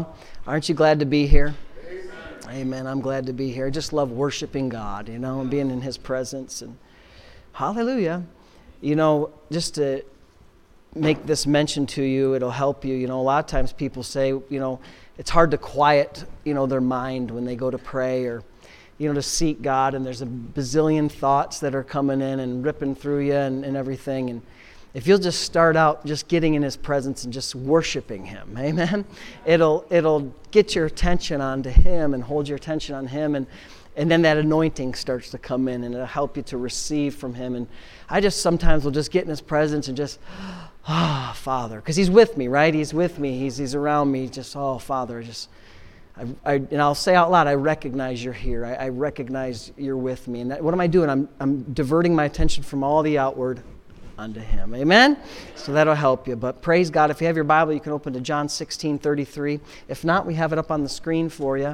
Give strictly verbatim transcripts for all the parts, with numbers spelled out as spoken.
Aren't you glad to be here? Amen. Amen. I'm glad to be here. I just love worshiping God, you know, and being in His presence. And hallelujah. You know, just to make this mention to you, it'll help you. You know, a lot of times people say, you know, it's hard to quiet, you know, their mind when they go to pray or, you know, to seek God. And there's a bazillion thoughts that are coming in and ripping through you and, and everything. And if you'll just start out just getting in His presence and just worshiping Him, amen, it'll it'll get your attention onto Him and hold your attention on Him, and and then that anointing starts to come in, and it'll help you to receive from Him. And I just sometimes will just get in His presence and just, ah, oh, Father, because He's with me, right? He's with me. He's He's around me. Just, oh, Father, just, I, I and I'll say out loud, I recognize You're here. I, I recognize You're with me. And that, what am I doing? I'm I'm diverting my attention from all the outward unto Him. Amen? So that'll help you. But praise God. If you have your Bible, you can open to John sixteen thirty-three. If not, we have it up on the screen for you.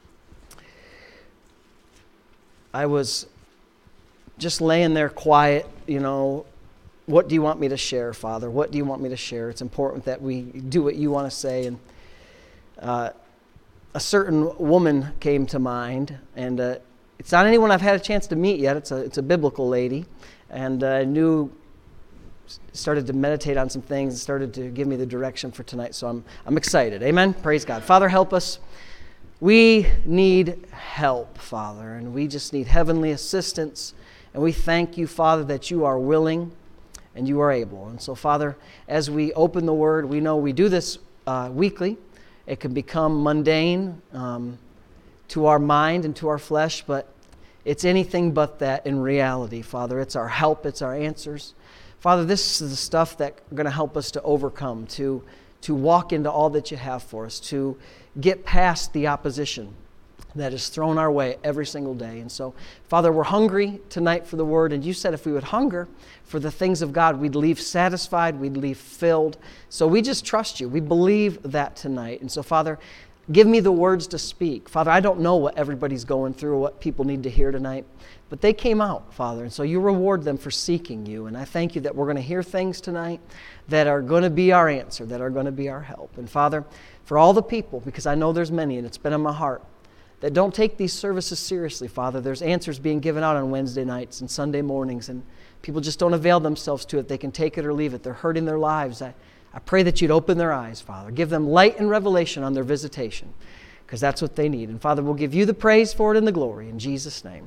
I was just laying there quiet, you know. What do you want me to share, Father? What do you want me to share? It's important that we do what you want to say. And uh, a certain woman came to mind, and uh, it's not anyone I've had a chance to meet yet. It's a it's a biblical lady, and I uh, knew. started to meditate on some things and started to give me the direction for tonight. So I'm I'm excited. Amen? Praise God. Father, help us. We need help, Father, and we just need heavenly assistance. And we thank You, Father, that You are willing and You are able. And so, Father, as we open the Word, we know we do this uh, weekly. It can become mundane um, to our mind and to our flesh, but it's anything but that in reality, Father. It's our help. It's our answers. Father, this is the stuff that's going to help us to overcome, to, to walk into all that You have for us, to get past the opposition that is thrown our way every single day. And so, Father, we're hungry tonight for the Word, and You said if we would hunger for the things of God, we'd leave satisfied, we'd leave filled. So we just trust You. We believe that tonight. And so, Father, give me the words to speak. Father, I don't know what everybody's going through or what people need to hear tonight, but they came out, Father, and so You reward them for seeking You. And I thank You that we're going to hear things tonight that are going to be our answer, that are going to be our help. And Father, for all the people, because I know there's many, and it's been in my heart, that don't take these services seriously, Father, there's answers being given out on Wednesday nights and Sunday mornings, and people just don't avail themselves to it. They can take it or leave it. They're hurting their lives. I, I pray that You'd open their eyes, Father. Give them light and revelation on their visitation, because that's what they need. And Father, we'll give You the praise for it and the glory in Jesus' name.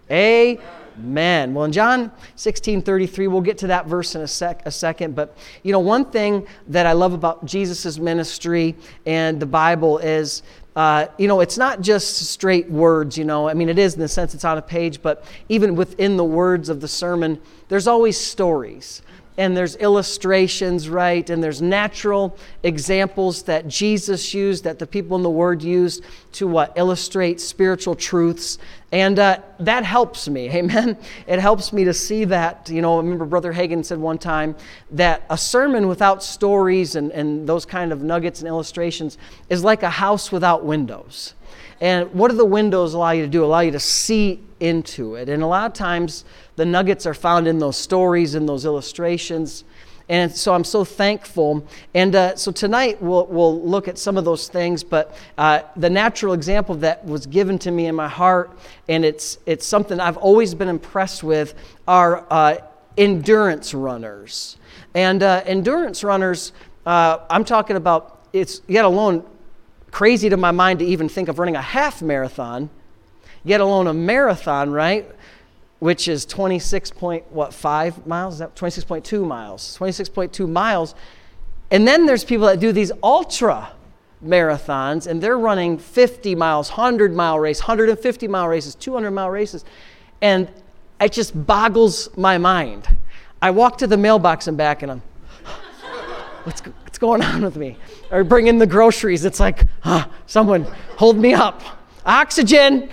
Amen. Well, in John sixteen thirty-three, we'll get to that verse in a sec, a second. But, you know, one thing that I love about Jesus' ministry and the Bible is, uh, you know, it's not just straight words, you know. I mean, it is in the sense it's on a page, but even within the words of the sermon, there's always stories. And there's illustrations, right? And there's natural examples that Jesus used, that the people in the Word used to what? Illustrate spiritual truths. And uh, that helps me, amen? It helps me to see that. You know, I remember Brother Hagin said one time that a sermon without stories and, and those kind of nuggets and illustrations is like a house without windows. And what do the windows allow you to do? Allow you to see into it. And a lot of times the nuggets are found in those stories and those illustrations. And so I'm so thankful. And uh, so tonight we'll, we'll look at some of those things. But uh, the natural example that was given to me in my heart, and it's it's something I've always been impressed with, are uh, endurance runners. And uh, endurance runners, uh, I'm talking about, it's yet alone crazy to my mind to even think of running a half marathon, yet alone a marathon, right? Which is twenty-six point what five miles? Is that twenty-six point two miles? twenty-six point two miles. And then there's people that do these ultra marathons, and they're running fifty miles, one hundred mile race, one hundred fifty mile races, two hundred mile races. And it just boggles my mind. I walk to the mailbox and back, and I'm, what's, what's going on with me? Or bring in the groceries. It's like, huh, someone hold me up. Oxygen.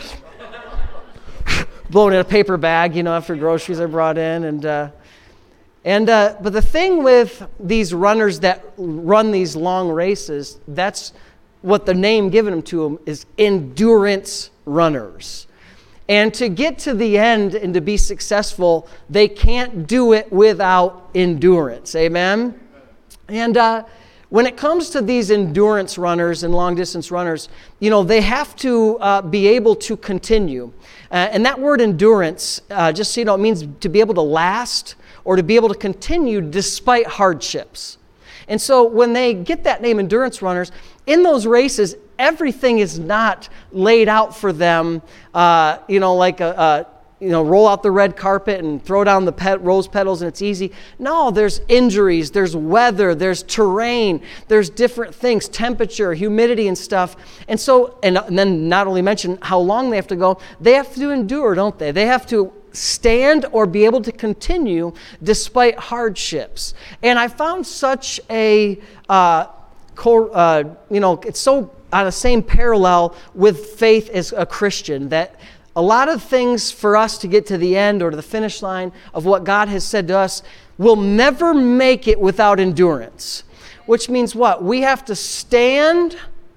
Blowing in a paper bag, you know, after groceries are brought in. And uh, and uh, but the thing with these runners that run these long races, that's what the name given them to them is endurance runners. And to get to the end and to be successful, they can't do it without endurance. Amen? And uh, When it comes to these endurance runners and long-distance runners, you know, they have to uh, be able to continue. Uh, and that word endurance, uh, just so you know, it means to be able to last or to be able to continue despite hardships. And so when they get that name, endurance runners, in those races, everything is not laid out for them, uh, you know, like a, a you know, roll out the red carpet and throw down the pet, rose petals and it's easy. No, there's injuries, there's weather, there's terrain, there's different things, temperature, humidity and stuff. And so, and, and then not only mention how long they have to go, they have to endure, don't they? They have to stand or be able to continue despite hardships. And I found such a, uh, co- uh, you know, it's so on the same parallel with faith as a Christian that a lot of things for us to get to the end or to the finish line of what God has said to us will never make it without endurance. Which means what? We have to stand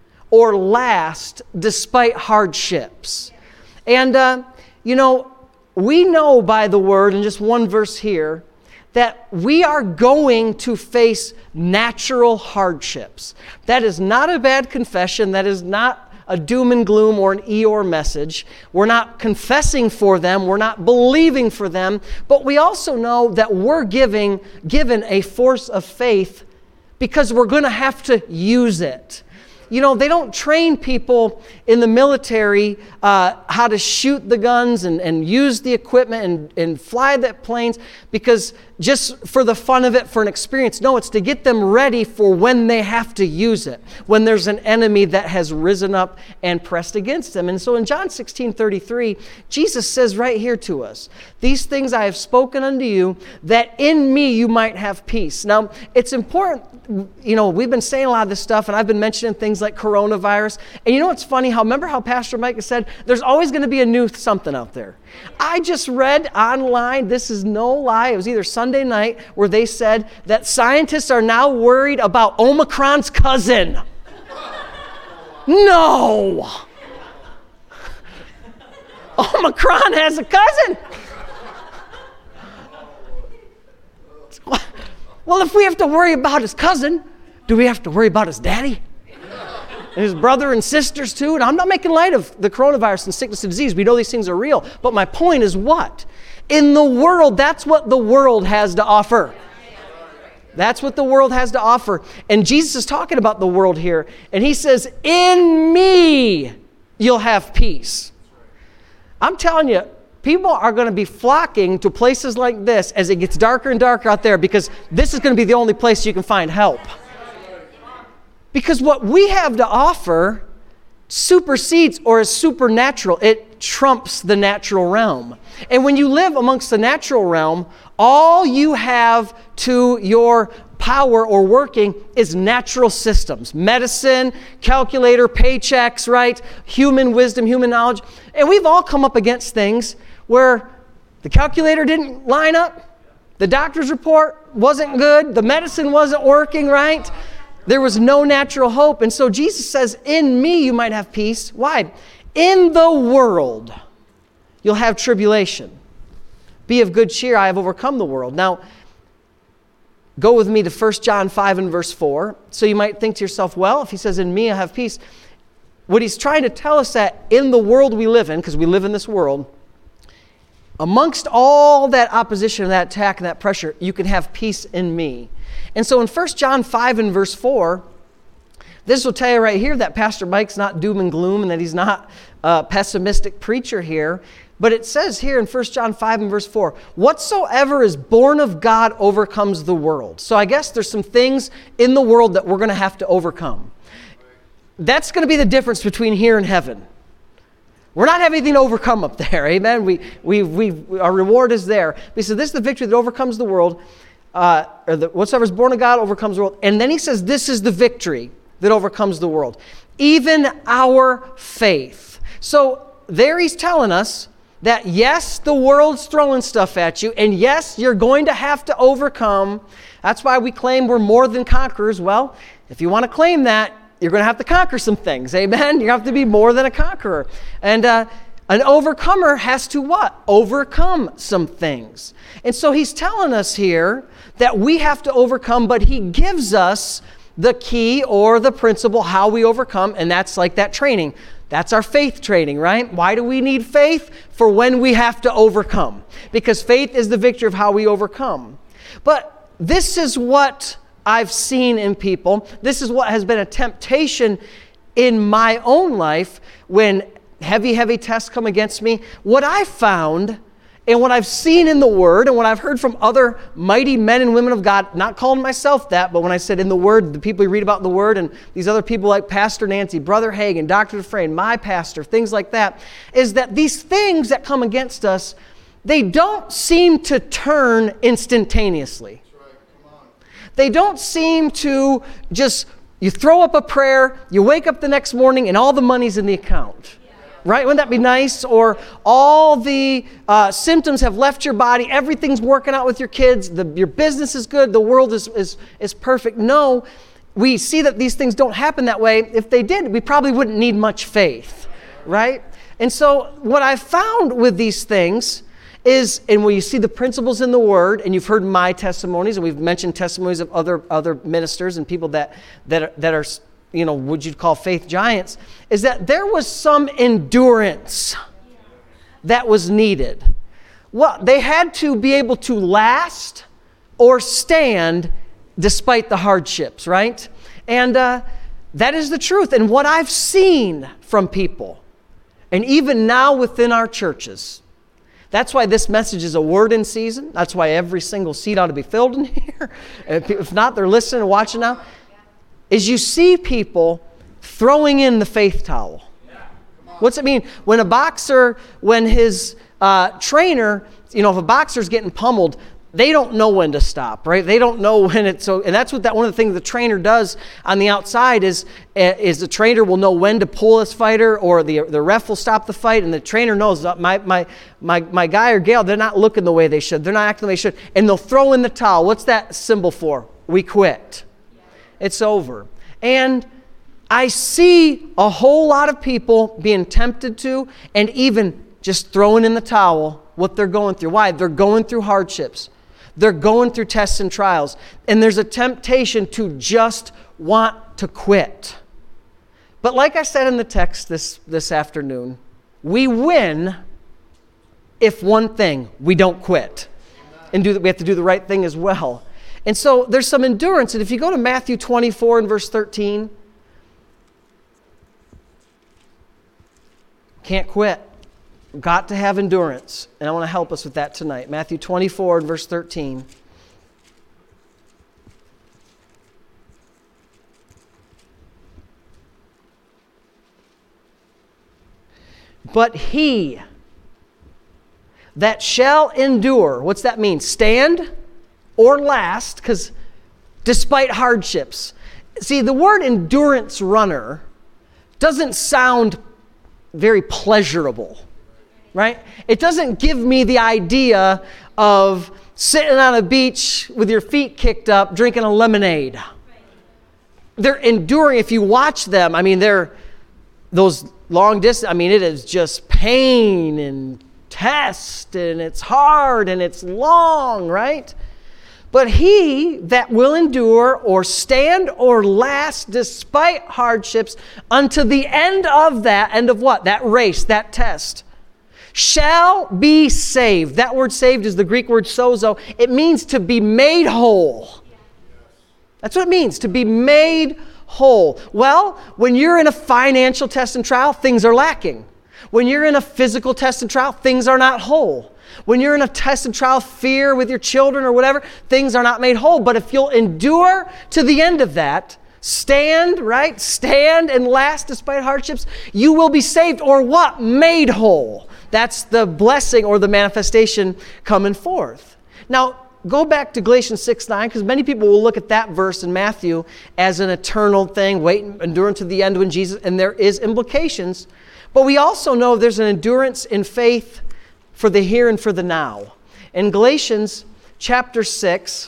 or last despite hardships. And, uh, you know, we know by the word, in just one verse here, that we are going to face natural hardships. That is not a bad confession. That is not a doom and gloom or an Eeyore message. We're not confessing for them. We're not believing for them. But we also know that we're giving, given a force of faith because we're going to have to use it. You know, they don't train people in the military uh, how to shoot the guns and, and use the equipment and, and fly the planes because just for the fun of it, for an experience. No, it's to get them ready for when they have to use it, when there's an enemy that has risen up and pressed against them. And so in John sixteen thirty-three, Jesus says right here to us, "These things I have spoken unto you, that in me you might have peace." Now, it's important, you know, we've been saying a lot of this stuff, and I've been mentioning things like coronavirus. And you know what's funny? How, remember how Pastor Mike has said, there's always going to be a new something out there. I just read online, this is no lie, it was either Sunday night, where they said that scientists are now worried about Omicron's cousin. No! Omicron has a cousin! Well, if we have to worry about his cousin, do we have to worry about his daddy? And his brother and sisters too? And I'm not making light of the coronavirus and sickness and disease. We know these things are real. But my point is what? In the world, that's what the world has to offer. That's what the world has to offer. And Jesus is talking about the world here. And he says, in me, you'll have peace. I'm telling you, people are going to be flocking to places like this as it gets darker and darker out there because this is going to be the only place you can find help. Because what we have to offer supersedes or is supernatural. It trumps the natural realm. And when you live amongst the natural realm, all you have to your power or working is natural systems. Medicine, calculator, paychecks, right? Human wisdom, human knowledge. And we've all come up against things where the calculator didn't line up, the doctor's report wasn't good, the medicine wasn't working right, there was no natural hope. And so Jesus says, in me you might have peace. Why? In the world you'll have tribulation. Be of good cheer, I have overcome the world. Now, go with me to First John five and verse four. So you might think to yourself, well, if he says, in me I have peace, what he's trying to tell us that in the world we live in, because we live in this world, amongst all that opposition, that attack, and that pressure, you can have peace in me. And so in First John five and verse four, this will tell you right here that Pastor Mike's not doom and gloom and that he's not a pessimistic preacher here. But it says here in First John five and verse four, whatsoever is born of God overcomes the world. So I guess there's some things in the world that we're going to have to overcome. That's going to be the difference between here and heaven. We're not having anything to overcome up there, amen? We, we, we, our reward is there. He said, this is the victory that overcomes the world, uh, or the, whatsoever is born of God overcomes the world. And then he says, this is the victory that overcomes the world, even our faith. So there he's telling us that yes, the world's throwing stuff at you, and yes, you're going to have to overcome. That's why we claim we're more than conquerors. Well, if you want to claim that, you're going to have to conquer some things, amen? You have to be more than a conqueror. And uh, an overcomer has to what? Overcome some things. And so he's telling us here that we have to overcome, but he gives us the key or the principle how we overcome, and that's like that training. That's our faith training, right? Why do we need faith? For when we have to overcome. Because faith is the victory of how we overcome. But this is what I've seen in people. This is what has been a temptation in my own life when heavy, heavy tests come against me. What I found and what I've seen in the Word and what I've heard from other mighty men and women of God, not calling myself that, but when I said in the Word, the people you read about in the Word and these other people like Pastor Nancy, Brother Hagin, Doctor Dufresne, my pastor, things like that, is that these things that come against us, they don't seem to turn instantaneously. That's right. Come on. They don't seem to just, you throw up a prayer, you wake up the next morning and all the money's in the account. Right? Wouldn't that be nice? Or all the uh, symptoms have left your body. Everything's working out with your kids. The, your business is good. The world is, is, is perfect. No, we see that these things don't happen that way. If they did, we probably wouldn't need much faith. Right? And so what I found with these things is, and when you see the principles in the Word, and you've heard my testimonies, and we've mentioned testimonies of other, other ministers and people that, that, are, that are you know, would you call faith giants, is that there was some endurance that was needed. Well, they had to be able to last or stand despite the hardships, right? And uh, that is the truth. And what I've seen from people, and even now within our churches, that's why this message is a word in season. That's why every single seat ought to be filled in here. If not, they're listening and watching now. Is you see people throwing in the faith towel. What's it mean? When a boxer, when his uh, trainer, you know, if a boxer's getting pummeled, they don't know when to stop, right? They don't know when it's so, and that's what that one of the things the trainer does on the outside is, is the trainer will know when to pull his fighter, or the the ref will stop the fight, and the trainer knows that my my my my guy or gal, they're not looking the way they should, they're not acting the way they should, and they'll throw in the towel. What's that symbol for? We quit. It's over. And I see a whole lot of people being tempted to, and even just throwing in the towel what they're going through. Why? They're going through hardships. They're going through tests and trials. And there's a temptation to just want to quit. But like I said in the text this, this afternoon, we win if one thing, we don't quit. And do we have to do the right thing as well. And so there's some endurance. And if you go to Matthew twenty-four and verse thirteen, can't quit. Got to have endurance. And I want to help us with that tonight. Matthew twenty-four and verse thirteen. But he that shall endure, what's that mean? Stand or last, because despite hardships. See, the word endurance runner doesn't sound very pleasurable, right? It doesn't give me the idea of sitting on a beach with your feet kicked up, drinking a lemonade. They're enduring. If you watch them, I mean, they're those long distance, I mean, it is just pain and test, and it's hard and it's long, right? But he that will endure or stand or last despite hardships unto the end of that, end of what? That race, that test, shall be saved. That word saved is the Greek word sozo. It means to be made whole. That's what it means, to be made whole. Well, when you're in a financial test and trial, things are lacking. When you're in a physical test and trial, things are not whole. When you're in a test and trial, fear with your children or whatever, things are not made whole. But if you'll endure to the end of that, stand, right? Stand and last despite hardships, you will be saved, or what? Made whole. That's the blessing or the manifestation coming forth. Now, go back to Galatians six nine, because many people will look at that verse in Matthew as an eternal thing, wait and endure to the end when Jesus, and there is implications. But we also know there's an endurance in faith for the here and for the now. In Galatians chapter six,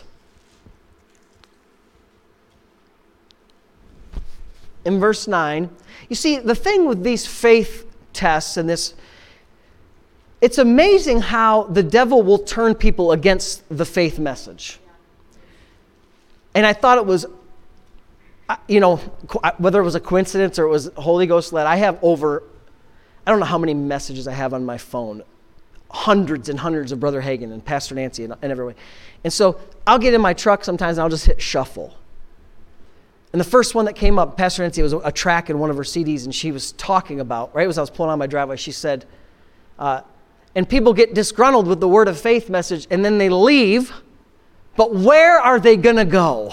in verse nine, you see, the thing with these faith tests and this, it's amazing how the devil will turn people against the faith message. And I thought it was I, you know, whether it was a coincidence or it was Holy Ghost led, I have over, I don't know how many messages I have on my phone. Hundreds and hundreds of Brother Hagin and Pastor Nancy and, and everyone. And so I'll get in my truck sometimes and I'll just hit shuffle. And the first one that came up, Pastor Nancy, was a track in one of her C Ds, and she was talking about, right as I was pulling on my driveway, she said, uh, and people get disgruntled with the word of faith message, and then they leave, but where are they going to go?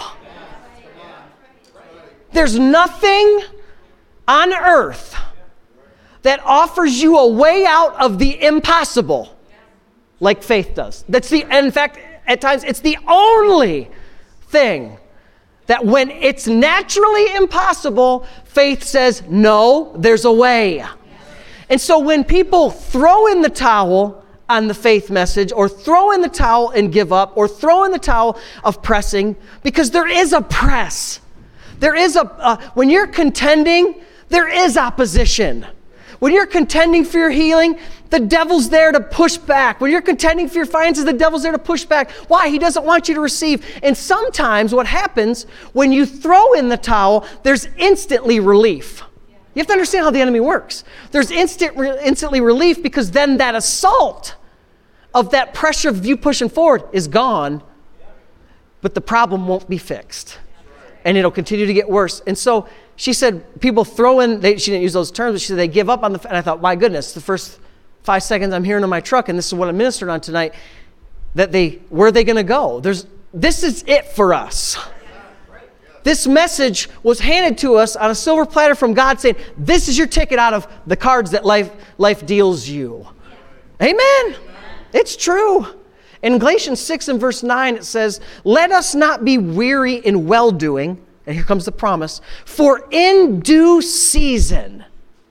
There's nothing on earth that offers you a way out of the impossible like faith does. That's the, in fact, at times, it's the only thing that when it's naturally impossible, faith says, no, there's a way. And so when people throw in the towel on the faith message, or throw in the towel and give up, or throw in the towel of pressing, because there is a press. There is a, uh, when you're contending, there is opposition. When you're contending for your healing, the devil's there to push back. When you're contending for your finances, the devil's there to push back. Why? He doesn't want you to receive. And sometimes what happens when you throw in the towel, there's instantly relief. You have to understand how the enemy works. There's instant, instantly relief, because then that assault of that pressure of you pushing forward is gone, but the problem won't be fixed. And it'll continue to get worse. And so she said, people throw in, they, she didn't use those terms, but she said they give up on the, and I thought, my goodness, the first five seconds I'm hearing in my truck, and this is what I ministered on tonight, that they, where are they going to go? There's, this is it for us. This message was handed to us on a silver platter from God, saying, this is your ticket out of the cards that life, life deals you. Amen. It's true. In Galatians six and verse nine, it says, let us not be weary in well-doing. And here comes the promise. For in due season,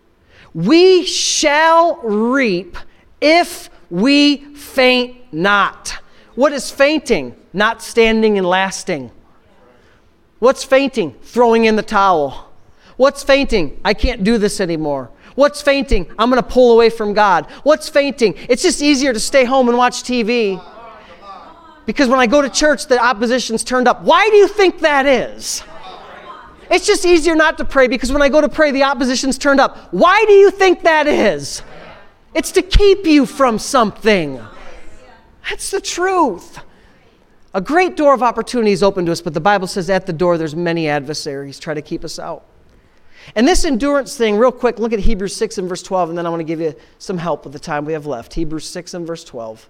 we shall reap if we faint not. What is fainting? Not standing and lasting. What's fainting? Throwing in the towel. What's fainting? I can't do this anymore. What's fainting? I'm going to pull away from God. What's fainting? It's just easier to stay home and watch T V. Because when I go to church, the opposition's turned up. Why do you think that is? It's just easier not to pray, because when I go to pray, the opposition's turned up. Why do you think that is? It's to keep you from something. That's the truth. A great door of opportunity is open to us, but the Bible says at the door there's many adversaries try to keep us out. And this endurance thing, real quick, look at Hebrews six and verse twelve, and then I want to give you some help with the time we have left. Hebrews six and verse twelve.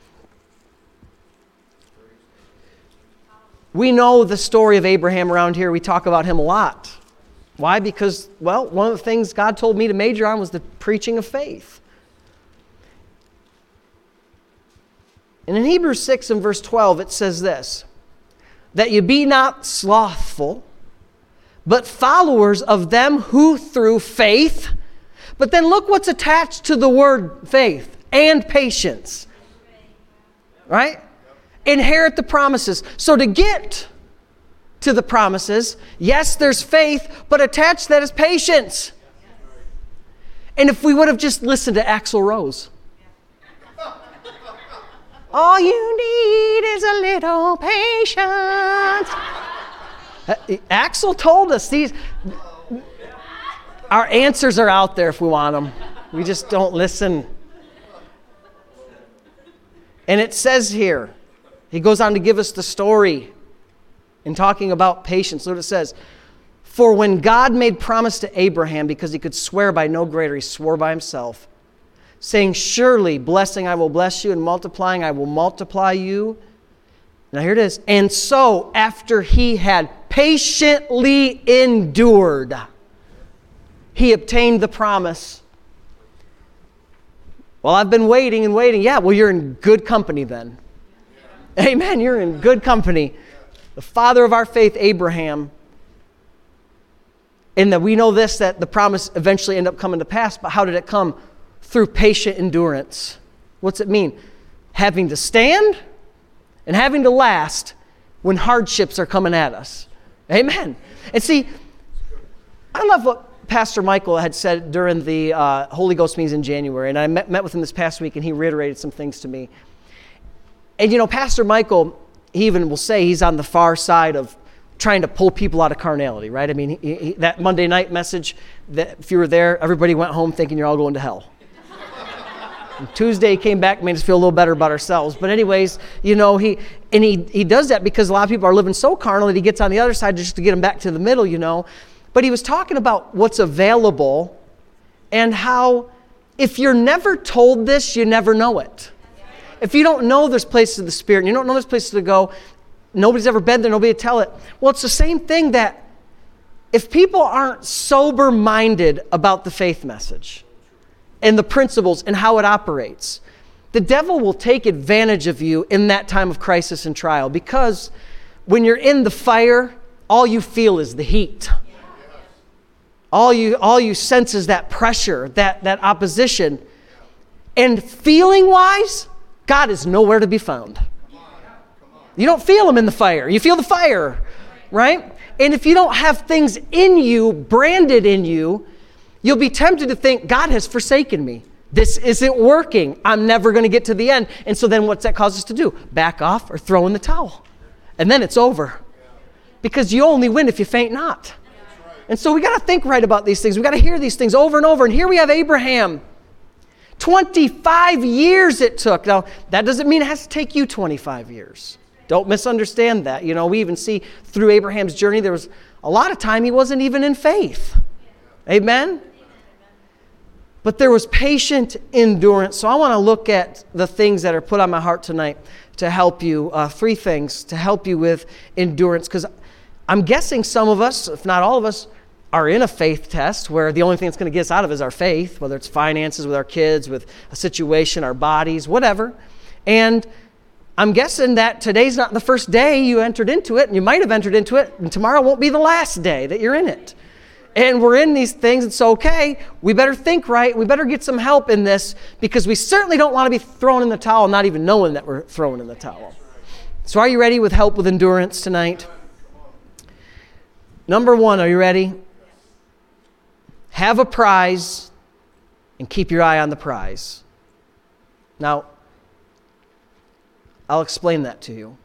We know the story of Abraham around here. We talk about him a lot. Why? Because, well, one of the things God told me to major on was the preaching of faith. And in Hebrews six and verse twelve, it says this, that you be not slothful, but followers of them who through faith, but then look what's attached to the word faith, and patience. Right? Inherit the promises. So to get to the promises, yes, there's faith, but attached to that is patience. And if we would have just listened to Axl Rose, all you need is a little patience. Axl told us these, our answers are out there if we want them. We just don't listen. And it says here, he goes on to give us the story in talking about patience. Look what it says. For when God made promise to Abraham, because he could swear by no greater, he swore by himself, saying, surely blessing I will bless you, and multiplying I will multiply you. Now here it is. And so after he had patiently endured, he obtained the promise. Well, I've been waiting and waiting. Yeah, well, you're in good company then. Amen. You're in good company. The father of our faith, Abraham. And that we know this, that the promise eventually ended up coming to pass. But how did it come? Through patient endurance. What's it mean? Having to stand and having to last when hardships are coming at us. Amen. And see, I love what Pastor Michael had said during the uh, Holy Ghost meetings in January. And I met, met with him this past week, and he reiterated some things to me. And you know, Pastor Michael, he even will say he's on the far side of trying to pull people out of carnality, right? I mean, he, he, that Monday night message, that if you were there, everybody went home thinking you're all going to hell. And Tuesday he came back, made us feel a little better about ourselves. But anyways, you know, he and he he does that because a lot of people are living so carnal that he gets on the other side just to get them back to the middle, you know. But he was talking about what's available and how if you're never told this, you never know it. If you don't know there's places of the Spirit and you don't know there's places to go, nobody's ever been there, nobody will tell it. Well, it's the same thing that if people aren't sober-minded about the faith message and the principles and how it operates, the devil will take advantage of you in that time of crisis and trial, because when you're in the fire, all you feel is the heat. All you, all you sense is that pressure, that, that opposition. And feeling-wise, God is nowhere to be found. You don't feel him in the fire. You feel the fire, right? And if you don't have things in you, branded in you, you'll be tempted to think, God has forsaken me. This isn't working. I'm never going to get to the end. And so then what's that cause us to do? Back off or throw in the towel. And then it's over. Because you only win if you faint not. And so we got to think right about these things. We got to hear these things over and over. And here we have Abraham. twenty-five years it took. Now, that doesn't mean it has to take you twenty-five years. Don't misunderstand that. You know, we even see through Abraham's journey, there was a lot of time he wasn't even in faith. Amen? But there was patient endurance. So I want to look at the things that are put on my heart tonight to help you. Uh, three things to help you with endurance. Because I'm guessing some of us, if not all of us, are in a faith test where the only thing that's going to get us out of it is our faith, whether it's finances, with our kids, with a situation, our bodies, whatever. And I'm guessing that today's not the first day you entered into it, and you might have entered into it, and tomorrow won't be the last day that you're in it. And we're in these things, it's okay. We better think right. We better get some help in this, because we certainly don't want to be thrown in the towel, not even knowing that we're thrown in the towel. So are you ready with help with endurance tonight? Number one, are you ready? Have a prize and keep your eye on the prize. Now, I'll explain that to you.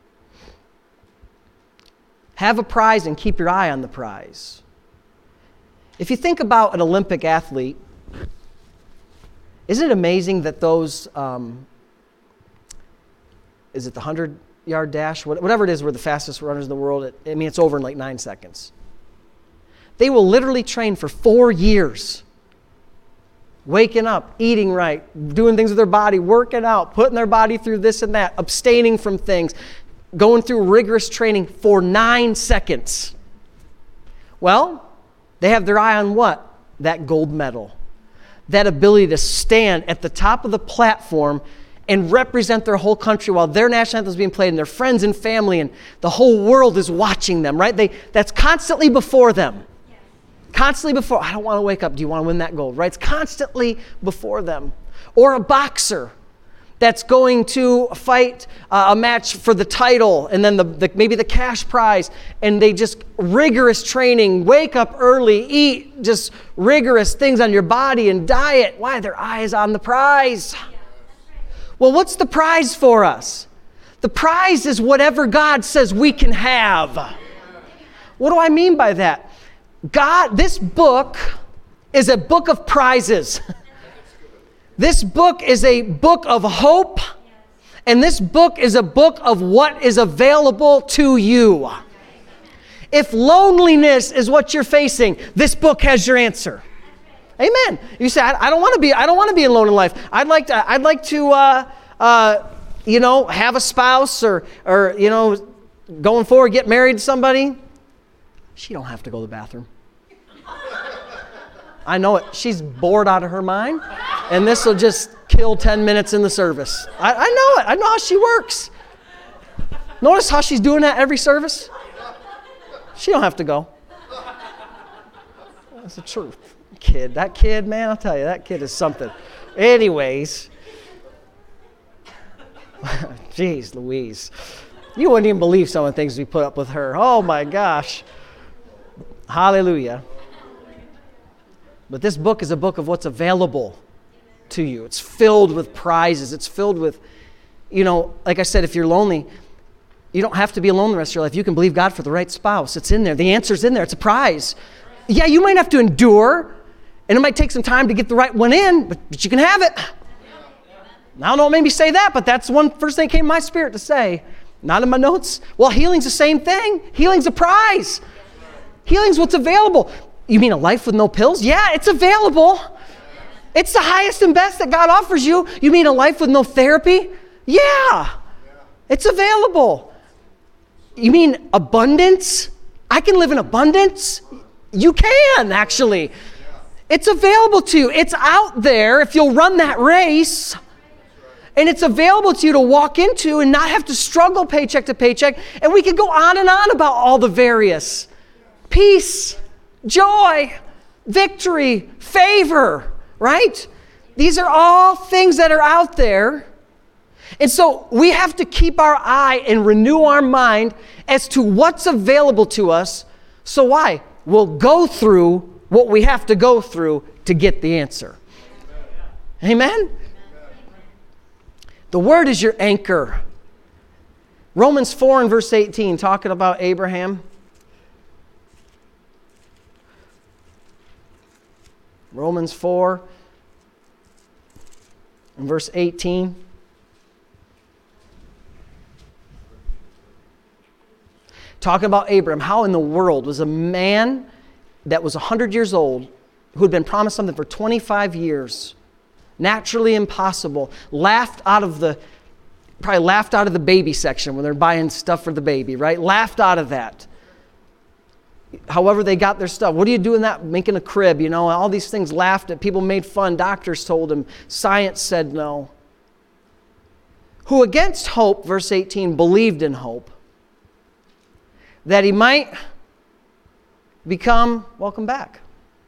Have a prize and keep your eye on the prize. If you think about an Olympic athlete, isn't it amazing that those, um, is it the hundred-yard dash? Whatever it is, we're the fastest runners in the world. It, I mean, it's over in like nine seconds. They will literally train for four years. Waking up, eating right, doing things with their body, working out, putting their body through this and that, abstaining from things, going through rigorous training for nine seconds. Well, they have their eye on what? That gold medal. That ability to stand at the top of the platform and represent their whole country while their national anthem is being played and their friends and family and the whole world is watching them, right? They, that's constantly before them. Constantly before, I don't want to wake up. Do you want to win that gold? Right? It's constantly before them. Or a boxer that's going to fight uh, a match for the title and then the, the maybe the cash prize, and they just rigorous training, wake up early, eat just rigorous things on your body and diet. Why? Their eye is on the prize. Well, what's the prize for us? The prize is whatever God says we can have. What do I mean by that? God, this book is a book of prizes. This book is a book of hope, and this book is a book of what is available to you. If loneliness is what you're facing, this book has your answer. Amen. You say, I, I don't want to be. I don't want to be alone in life. I'd like to. I'd like to. Uh, uh, you know, have a spouse, or, or you know, going forward, get married to somebody. She don't have to go to the bathroom. I know it. She's bored out of her mind, and this will just kill ten minutes in the service. I, I know it. I know how she works. Notice how she's doing that every service? She don't have to go. That's the truth. Kid, that kid, man, I'll tell you, that kid is something. Anyways, jeez Louise. You wouldn't even believe some of the things we put up with her. Oh my gosh. Hallelujah. But this book is a book of what's available to you. It's filled with prizes. It's filled with, you know, like I said, if you're lonely, You don't have to be alone the rest of your life. You can believe God for the right spouse. It's in there. The answer's in there. It's a prize. Yeah, you might have to endure, and it might take some time to get the right one in, but, but you can have it. I don't know what made me say that, but that's one first thing that came to my spirit to say. Not in my notes. Well, healing's the same thing. Healing's a prize. Healing's what's available. You mean a life with no pills? Yeah, it's available. It's the highest and best that God offers you. You mean a life with no therapy? Yeah, it's available. You mean abundance? I can live in abundance? You can, actually. It's available to you. It's out there if you'll run that race. And it's available to you to walk into and not have to struggle paycheck to paycheck. And we could go on and on about all the various. Peace, joy, victory, favor, right? These are all things that are out there. And so we have to keep our eye and renew our mind as to what's available to us. So why? We'll go through what we have to go through to get the answer. Amen? The Word is your anchor. Romans four and verse eighteen, talking about Abraham. Romans four and verse eighteen. Talking about Abraham, how in the world was a man that was one hundred years old who had been promised something for twenty-five years, naturally impossible, laughed out of the, probably laughed out of the baby section when they're buying stuff for the baby, right? Laughed out of that. However they got their stuff. What are you doing that? Making a crib, you know, all these things laughed at. People made fun. Doctors told him. Science said no. Who against hope, verse eighteen, believed in hope, that he might become, welcome back.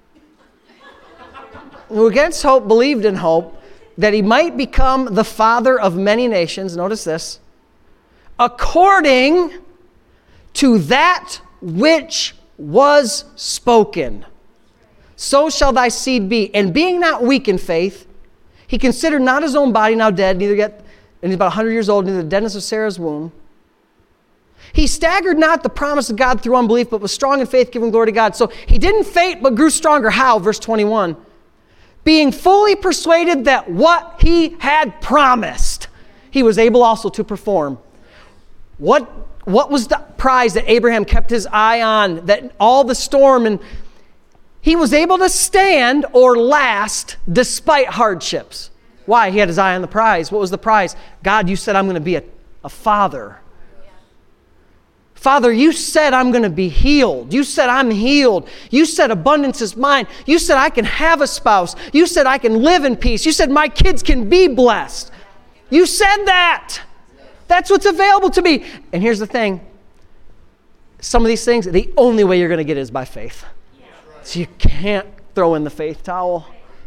Who against hope believed in hope, that he might become the father of many nations, notice this, according to that which was spoken. So shall thy seed be. And being not weak in faith, he considered not his own body now dead, neither yet, and he's about one hundred years old, neither the deadness of Sarah's womb. He staggered not the promise of God through unbelief, but was strong in faith, giving glory to God. So he didn't faint, but grew stronger. How? Verse twenty-one. Being fully persuaded that what he had promised, he was able also to perform. What, what was the prize that Abraham kept his eye on? That all the storm, and he was able to stand or last despite hardships. Why? He had his eye on the prize. What was the prize? God, you said I'm going to be a, a father. Father, you said I'm going to be healed. You said I'm healed. You said abundance is mine. You said I can have a spouse. You said I can live in peace. You said my kids can be blessed. You said that. That's what's available to me. And here's the thing. Some of these things, the only way you're going to get it is by faith. So you can't throw in the faith towel.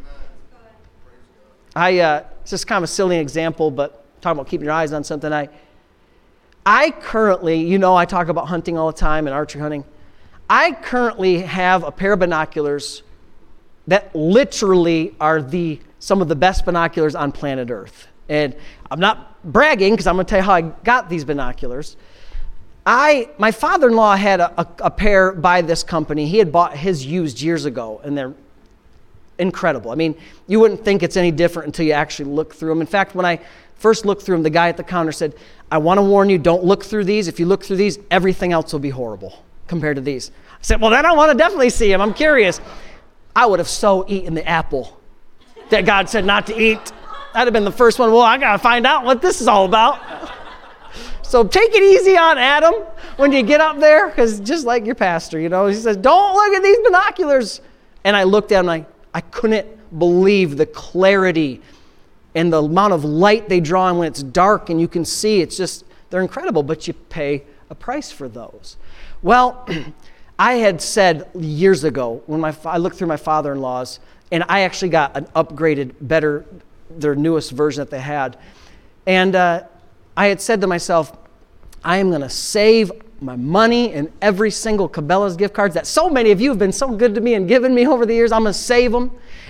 I, uh, it's just kind of a silly example, but talking about keeping your eyes on something, I... I currently, you know, I talk about hunting all the time and archery hunting. I currently have a pair of binoculars that literally are the some of the best binoculars on planet Earth. And I'm not bragging because I'm going to tell you how I got these binoculars. I, my father-in-law had a, a, a pair by this company. He had bought his used years ago, and they're incredible. I mean, you wouldn't think it's any different until you actually look through them. In fact, when I first looked through them, the guy at the counter said, I want to warn you, don't look through these. If you look through these, everything else will be horrible compared to these. I said, well, then I want to definitely see them. I'm curious. I would have so eaten the apple that God said not to eat. That'd have been the first one. Well, I got to find out what this is all about. So take it easy on Adam when you get up there, because just like your pastor, you know, he says, don't look at these binoculars. And I looked at them and I, I couldn't believe the clarity and the amount of light they draw in when it's dark and you can see. It's just, they're incredible, but you pay a price for those. Well, I had said years ago when my I looked through my father-in-law's, and I actually got an upgraded, better, their newest version that they had. And uh, I had said to myself, I am going to save my money and every single Cabela's gift cards that so many of you have been so good to me and given me over the years. I'm going to save them.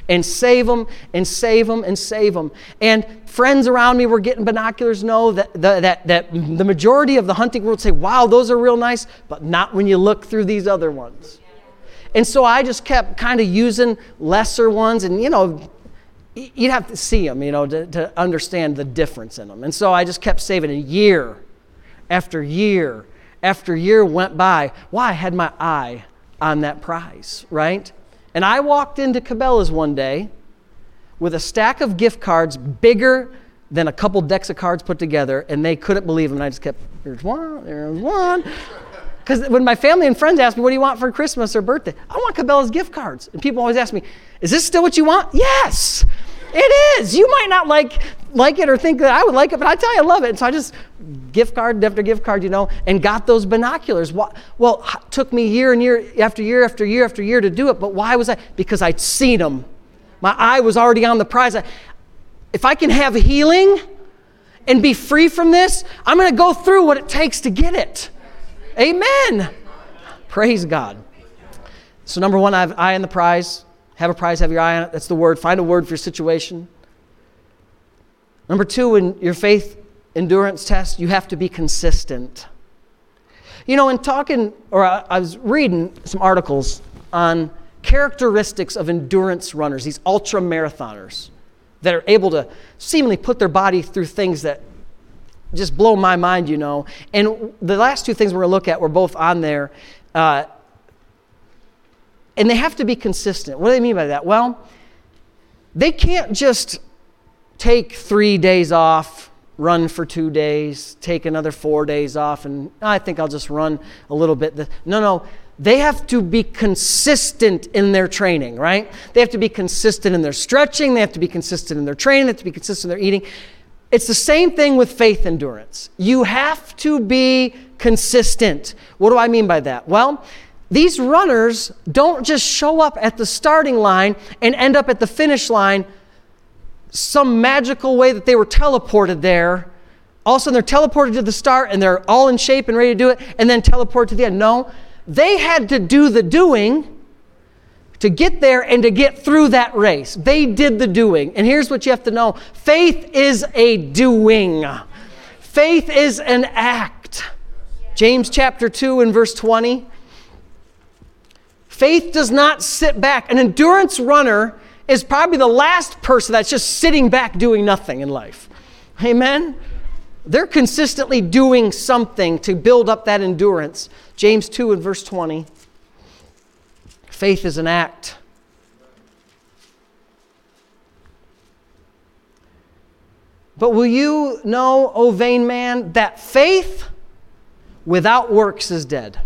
and save them and save them and save them. And friends around me were getting binoculars know that the, that, that the majority of the hunting world say, wow, those are real nice, but not when you look through these other ones. And so I just kept kind of using lesser ones, and, you know, you'd have to see them, you know, to, to understand the difference in them. And so I just kept saving. A year after year after year went by. Why? I had my eye on that prize, right? And I walked into Cabela's one day with a stack of gift cards bigger than a couple decks of cards put together, and they couldn't believe them. And I just kept, there's one, there's one. Because when my family and friends ask me, what do you want for Christmas or birthday? I want Cabela's gift cards. And people always ask me, is this still what you want? Yes, it is. You might not like like it or think that I would like it, but I tell you, I love it. And so I just gift card after gift card, you know, and got those binoculars. Well, it took me year and year after year after year after year to do it. But why was I? Because I'd seen them. My eye was already on the prize. I, if I can have healing and be free from this, I'm going to go through what it takes to get it. Amen. Praise God. So number one, I have eye on the prize. Have a prize, have your eye on it. That's the word. Find a word for your situation. Number two, in your faith endurance test, you have to be consistent. You know, in talking, or I, I was reading some articles on characteristics of endurance runners, these ultra marathoners that are able to seemingly put their body through things that just blow my mind, you know. And the last two things we're going to look at were both on there. Uh, and they have to be consistent. What do they mean by that? Well, they can't just take three days off, run for two days, take another four days off, and I think I'll just run a little bit. No, no. They have to be consistent in their training, right? They have to be consistent in their stretching. They have to be consistent in their training. They have to be consistent in their eating. It's the same thing with faith endurance. You have to be consistent. What do I mean by that? Well, these runners don't just show up at the starting line and end up at the finish line some magical way that they were teleported there. All of a sudden they're teleported to the start and they're all in shape and ready to do it, and then teleported to the end. No, they had to do the doing to get there and to get through that race. They did the doing. And here's what you have to know. Faith is a doing. Faith is an act. James chapter two and verse twenty. Faith does not sit back. An endurance runner is probably the last person that's just sitting back doing nothing in life. Amen? They're consistently doing something to build up that endurance. James two and verse twenty. Faith is an act. But will you know, O vain man, that faith without works is dead?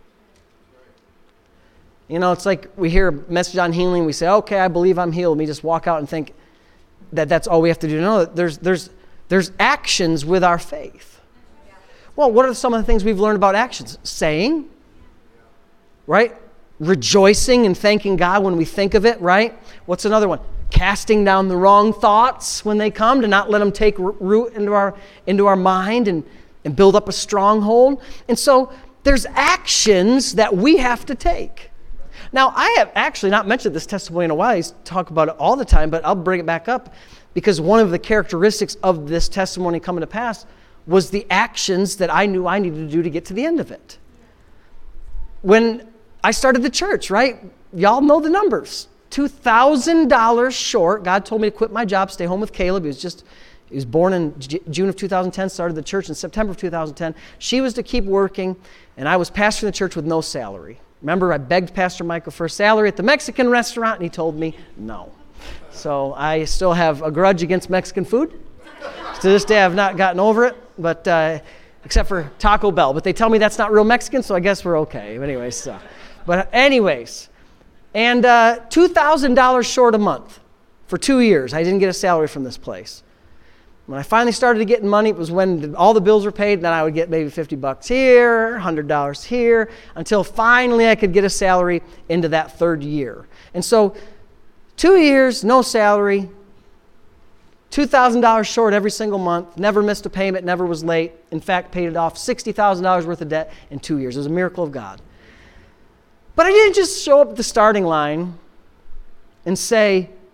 You know, it's like we hear a message on healing. We say, okay, I believe I'm healed. We just walk out and think that that's all we have to do. No, there's, there's, there's actions with our faith. Well, what are some of the things we've learned about actions? Saying, right? Rejoicing and thanking God when we think of it, right? What's another one? Casting down the wrong thoughts when they come, to not let them take root into our, into our mind and, and build up a stronghold. And so there's actions that we have to take. Now, I have actually not mentioned this testimony in a while. I used to talk about it all the time, but I'll bring it back up because one of the characteristics of this testimony coming to pass was the actions that I knew I needed to do to get to the end of it. When I started the church, right? Y'all know the numbers. two thousand dollars short. God told me to quit my job, stay home with Caleb. He was just, he was born in J- June of two thousand ten, started the church in September of two thousand ten. She was to keep working, and I was pastoring the church with no salary. Remember, I begged Pastor Michael for a salary at the Mexican restaurant, and he told me no. So I still have a grudge against Mexican food. To this day, I've not gotten over it, but uh, except for Taco Bell. But they tell me that's not real Mexican, so I guess we're okay. Anyways, so. But anyways, and uh, two thousand dollars short a month for two years. I didn't get a salary from this place. When I finally started getting money, it was when all the bills were paid, and then I would get maybe fifty bucks here, one hundred dollars here, until finally I could get a salary into that third year. And so two years, no salary, two thousand dollars short every single month, never missed a payment, never was late. In fact, paid it off sixty thousand dollars worth of debt in two years. It was a miracle of God. But I didn't just show up at the starting line and say,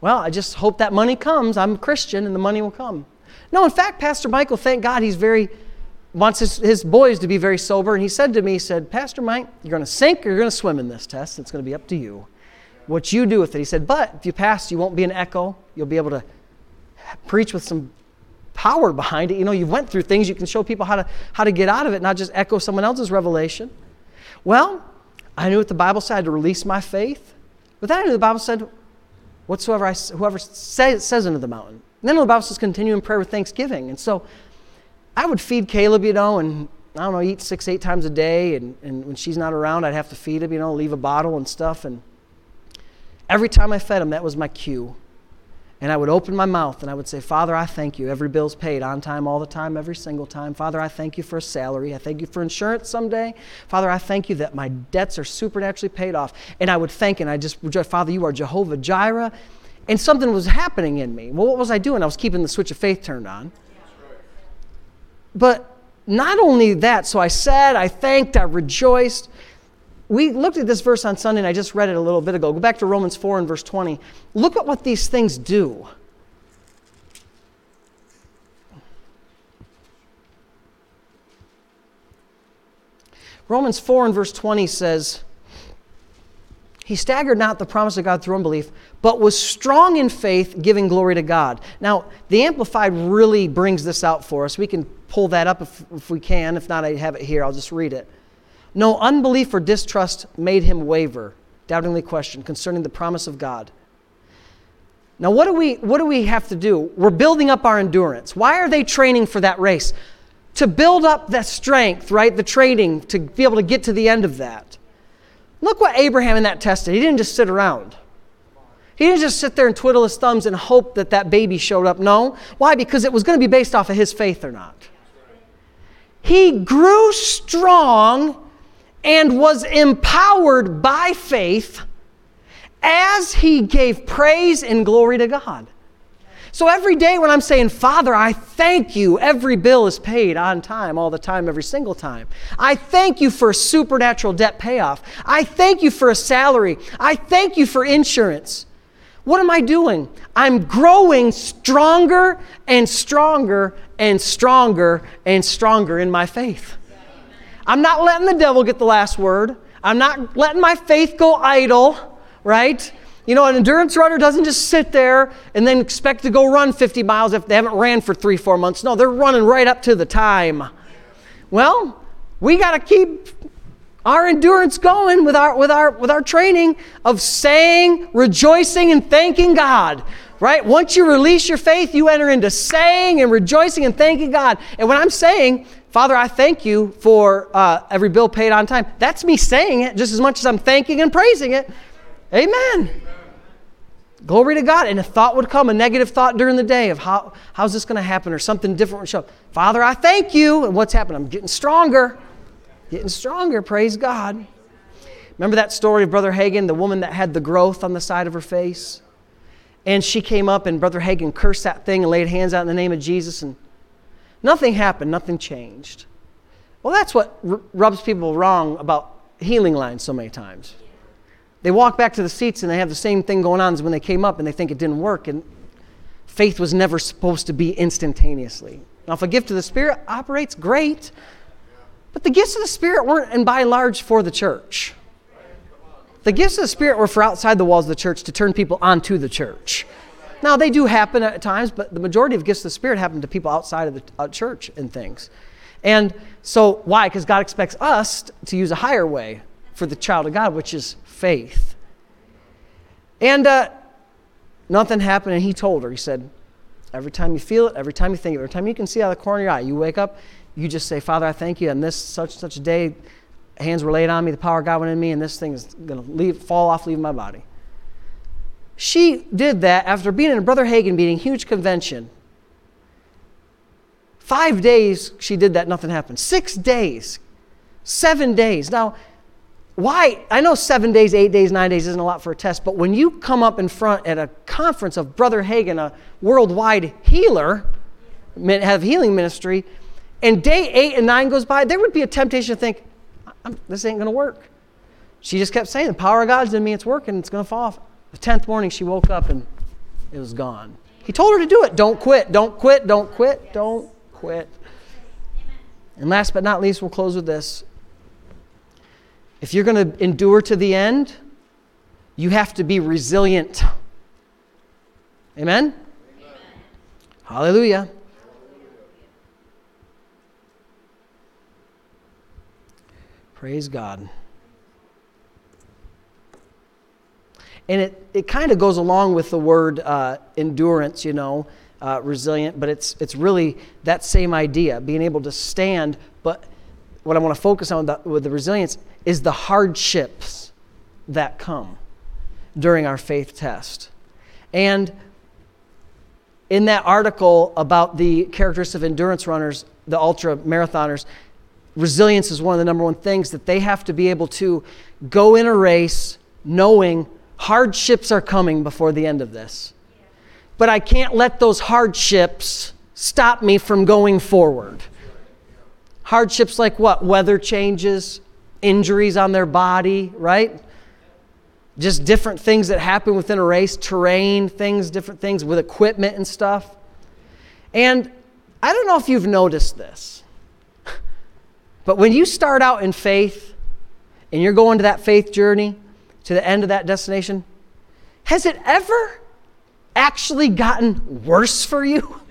well, I just hope that money comes. I'm a Christian and the money will come. No, in fact, Pastor Michael, thank God, he's very, wants his, his boys to be very sober. And he said to me, he said, Pastor Mike, you're going to sink or you're going to swim in this test. It's going to be up to you. What you do with it. He said, but if you pass, you won't be an echo. You'll be able to preach with some power behind it. You know, you've went through things. You can show people how to how to get out of it, not just echo someone else's revelation. Well, I knew what the Bible said. I had to release my faith. But then I knew the Bible said, whatsoever I, whoever says, says unto the mountain. And then the Bible says, continue in prayer with thanksgiving. And so I would feed Caleb, you know, and I don't know, eat six, eight times a day. And, and when she's not around, I'd have to feed him, you know, leave a bottle and stuff. And every time I fed him, that was my cue. And I would open my mouth and I would say, Father, I thank you. Every bill's paid on time, all the time, every single time. Father, I thank you for a salary. I thank you for insurance someday. Father, I thank you that my debts are supernaturally paid off. And I would thank and I just, Father, you are Jehovah Jireh. And something was happening in me. Well, what was I doing? I was keeping the switch of faith turned on. But not only that, so I said, I thanked, I rejoiced. We looked at this verse on Sunday, and I just read it a little bit ago. Go back to Romans four and verse twenty. Look at what these things do. Romans four and verse twenty says, he staggered not at the promise of God through unbelief, but was strong in faith, giving glory to God. Now, the Amplified really brings this out for us. We can pull that up if, if we can. If not, I have it here. I'll just read it. No unbelief or distrust made him waver, doubtingly question concerning the promise of God. Now, what do we what do we have to do? We're building up our endurance. Why are they training for that race? To build up that strength, right? The training to be able to get to the end of that. Look what Abraham in that tested. He didn't just sit around. He didn't just sit there and twiddle his thumbs and hope that that baby showed up. No. Why? Because it was going to be based off of his faith or not. He grew strong and was empowered by faith as he gave praise and glory to God. So every day when I'm saying, Father, I thank you, every bill is paid on time, all the time, every single time. I thank you for a supernatural debt payoff. I thank you for a salary. I thank you for insurance. What am I doing? I'm growing stronger and stronger and stronger and stronger in my faith. I'm not letting the devil get the last word. I'm not letting my faith go idle, right? You know, an endurance runner doesn't just sit there and then expect to go run fifty miles if they haven't ran for three, four months. No, they're running right up to the time. Well, we got to keep our endurance going with our with our with our training of saying, rejoicing, and thanking God. Right? Once you release your faith, you enter into saying and rejoicing and thanking God. And when I'm saying, Father, I thank you for uh, every bill paid on time, that's me saying it just as much as I'm thanking and praising it. Amen. Amen. Glory to God. And a thought would come, a negative thought during the day of how how's this going to happen or something different would show up. Father, I thank you. And what's happened? I'm getting stronger. Getting stronger. Praise God. Remember that story of Brother Hagin, the woman that had the growth on the side of her face? And she came up and Brother Hagin cursed that thing and laid hands out in the name of Jesus, and nothing happened. Nothing changed. Well, that's what r- rubs people wrong about healing lines so many times. They walk back to the seats and they have the same thing going on as when they came up and they think it didn't work. And faith was never supposed to be instantaneously. Now, if a gift of the Spirit operates, great. But the gifts of the Spirit weren't, and by and large, for the church. The gifts of the Spirit were for outside the walls of the church to turn people onto the church. Now, they do happen at times, but the majority of gifts of the Spirit happen to people outside of the uh, church and things. And so, why? Because God expects us to use a higher way for the child of God, which is faith. And uh, nothing happened, and he told her, he said, every time you feel it, every time you think it, every time you can see out of the corner of your eye, you wake up, you just say, Father, I thank you, and this such such a day, hands were laid on me, the power of God went in me, and this thing is going to leave, fall off, leave my body. She did that after being in a Brother Hagin meeting, huge convention. Five days she did that, nothing happened. Six days, seven days. Now, why? I know seven days, eight days, nine days isn't a lot for a test, but when you come up in front at a conference of Brother Hagin, a worldwide healer, have healing ministry, and day eight and nine goes by, there would be a temptation to think, I'm, this ain't going to work. She just kept saying, the power of God's in me, it's working, it's going to fall off. The tenth morning she woke up and it was gone. He told her to do it. Don't quit, don't quit, don't quit, don't quit. And last but not least, we'll close with this. If you're going to endure to the end, you have to be resilient. Amen? Amen. Hallelujah. Praise God. And it, it kind of goes along with the word uh, endurance, you know, uh, resilient, but it's it's really that same idea, being able to stand. But what I want to focus on the, with the resilience is the hardships that come during our faith test. And in that article about the characteristics of endurance runners, the ultra marathoners, resilience is one of the number one things that they have to be able to go in a race knowing hardships are coming before the end of this. But I can't let those hardships stop me from going forward. Hardships like what? Weather changes, injuries on their body, right? Just different things that happen within a race, terrain, things, different things with equipment and stuff. And I don't know if you've noticed this, but when you start out in faith and you're going to that faith journey, to the end of that destination, has it ever actually gotten worse for you?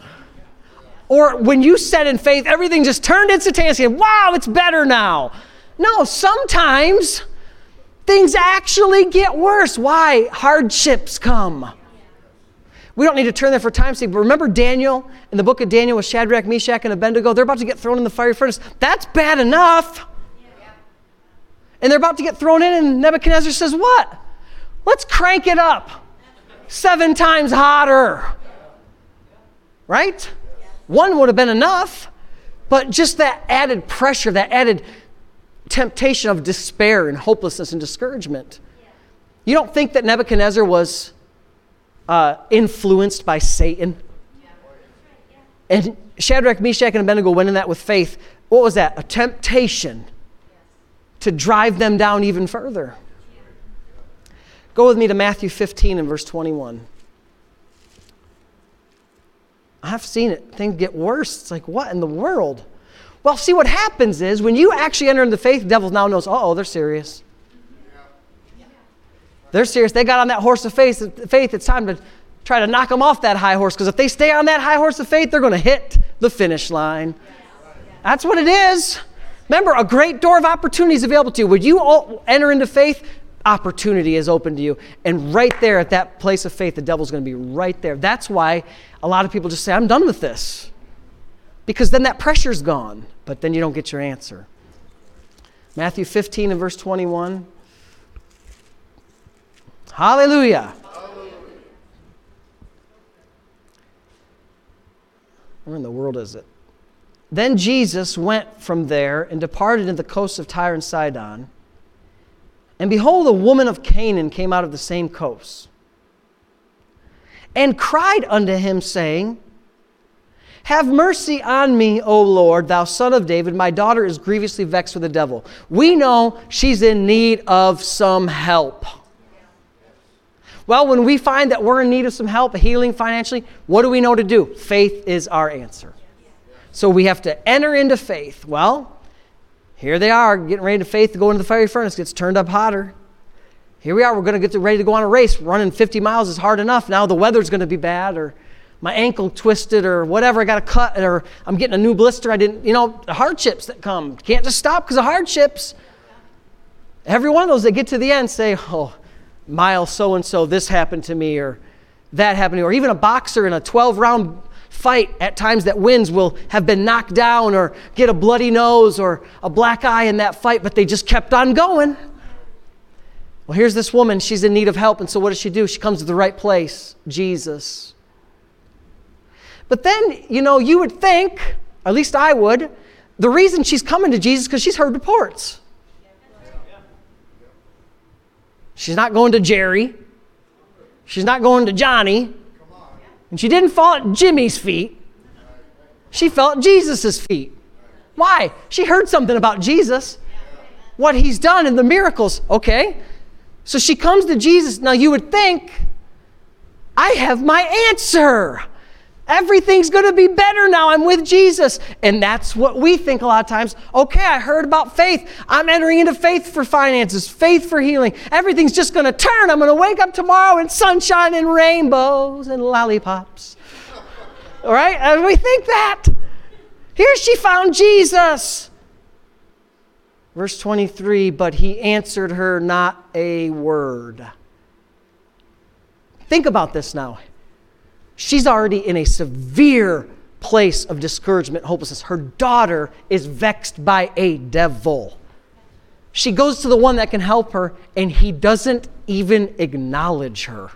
Or when you set in faith, everything just turned instantaneously and wow, it's better now. No, sometimes things actually get worse. Why? Hardships come. We don't need to turn there for time's sake, but remember Daniel in the book of Daniel with Shadrach, Meshach, and Abednego? They're about to get thrown in the fiery furnace. That's bad enough. And they're about to get thrown in, and Nebuchadnezzar says, what? Let's crank it up seven times hotter. Right? One would have been enough, but just that added pressure, that added temptation of despair and hopelessness and discouragement. You don't think that Nebuchadnezzar was uh, influenced by Satan? And Shadrach, Meshach, and Abednego went in that with faith. What was that? A temptation to drive them down even further. Go with me to Matthew fifteen and verse twenty-one. I've seen it. Things get worse. It's like, what in the world? Well, see, what happens is when you actually enter into faith, the devil now knows, uh-oh, they're serious. They're serious. They got on that horse of faith. Faith. It's time to try to knock them off that high horse, because if they stay on that high horse of faith, they're going to hit the finish line. That's what it is. Remember, a great door of opportunity is available to you. When you all enter into faith, opportunity is open to you. And right there at that place of faith, the devil's going to be right there. That's why a lot of people just say, I'm done with this. Because then that pressure's gone, but then you don't get your answer. Matthew fifteen and verse twenty-one. Hallelujah. Hallelujah. Where in the world is it? Then Jesus went from there and departed into the coasts of Tyre and Sidon. And behold, a woman of Canaan came out of the same coast, and cried unto him, saying, Have mercy on me, O Lord, thou son of David. My daughter is grievously vexed with the devil. We know she's in need of some help. Well, when we find that we're in need of some help, healing financially, what do we know to do? Faith is our answer. So we have to enter into faith. Well, here they are, getting ready to faith to go into the fiery furnace. Gets turned up hotter. Here we are, we're going to get ready to go on a race. Running fifty miles is hard enough. Now the weather's going to be bad, or my ankle twisted, or whatever, I got a cut, or I'm getting a new blister. I didn't, you know, the hardships that come. Can't just stop because of hardships. Every one of those that get to the end say, oh, mile so-and-so, this happened to me, or that happened to me. Or even a boxer in a twelve-round fight at times that wins will have been knocked down or get a bloody nose or a black eye in that fight, but they just kept on going. Well, here's this woman. She's in need of help, and so what does she do? She comes to the right place, Jesus. But then, you know, you would think, at least I would, the reason she's coming to Jesus is because she's heard reports. She's not going to Jerry. She's not going to Johnny. And she didn't fall at Jimmy's feet. She fell at Jesus' feet. Why? She heard something about Jesus. What he's done and the miracles. Okay. So she comes to Jesus. Now you would think, I I have my answer. Everything's going to be better now. I'm with Jesus. And that's what we think a lot of times. Okay, I heard about faith. I'm entering into faith for finances, faith for healing. Everything's just going to turn. I'm going to wake up tomorrow in sunshine and rainbows and lollipops. All right? And we think that. Here she found Jesus. Verse twenty-three, but he answered her not a word. Think about this now. She's already in a severe place of discouragement, hopelessness. Her daughter is vexed by a devil. She goes to the one that can help her, and he doesn't even acknowledge her.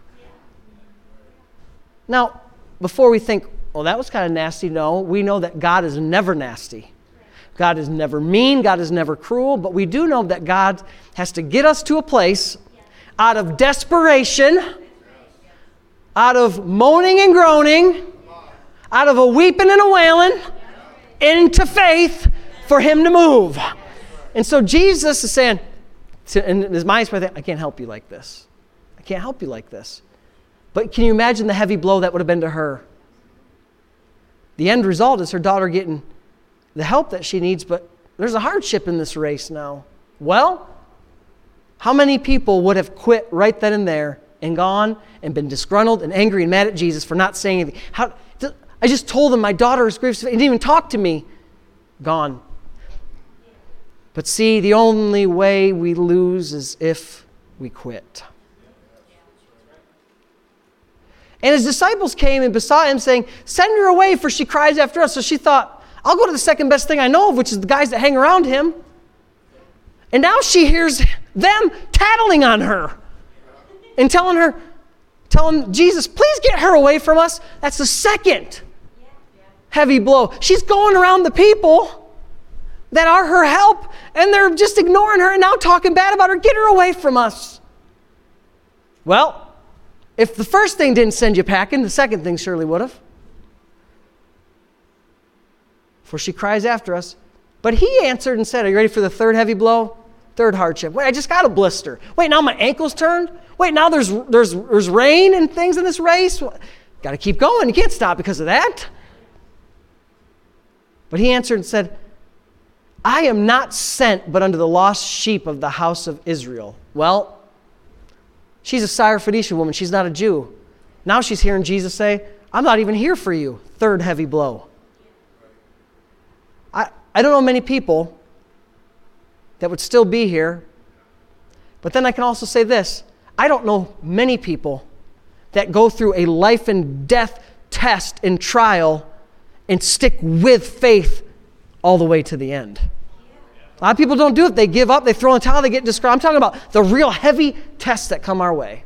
Now, before we think, well, that was kind of nasty, no, we know that God is never nasty. God is never mean. God is never cruel. But we do know that God has to get us to a place out of desperation, out of moaning and groaning, out of a weeping and a wailing, into faith for him to move. And so Jesus is saying, and his mind's probably thinking, I can't help you like this. I can't help you like this. But can you imagine the heavy blow that would have been to her? The end result is her daughter getting the help that she needs, but there's a hardship in this race now. Well, how many people would have quit right then and there and gone and been disgruntled and angry and mad at Jesus for not saying anything? How, I just told him my daughter is grievous. He didn't even talk to me. Gone. But see, the only way we lose is if we quit. And his disciples came and besought him, saying, send her away, for she cries after us. So she thought, I'll go to the second best thing I know of, which is the guys that hang around him. And now she hears them tattling on her and telling her, telling Jesus, please get her away from us. That's the second heavy blow. She's going around the people that are her help, and they're just ignoring her and now talking bad about her. Get her away from us. Well, if the first thing didn't send you packing, the second thing surely would have. For she cries after us. But he answered and said, are you ready for the third heavy blow? Third hardship. Wait, I just got a blister. Wait, now my ankle's turned? Wait, now there's there's there's rain and things in this race? Got to keep going. You can't stop because of that. But he answered and said, I am not sent but unto the lost sheep of the house of Israel. Well, she's a Syrophoenician woman. She's not a Jew. Now she's hearing Jesus say, I'm not even here for you. Third heavy blow. I, I don't know many people that would still be here. But then I can also say this. I don't know many people that go through a life and death test and trial and stick with faith all the way to the end. A lot of people don't do it. They give up. They throw in the towel. They get discouraged. I'm talking about the real heavy tests that come our way.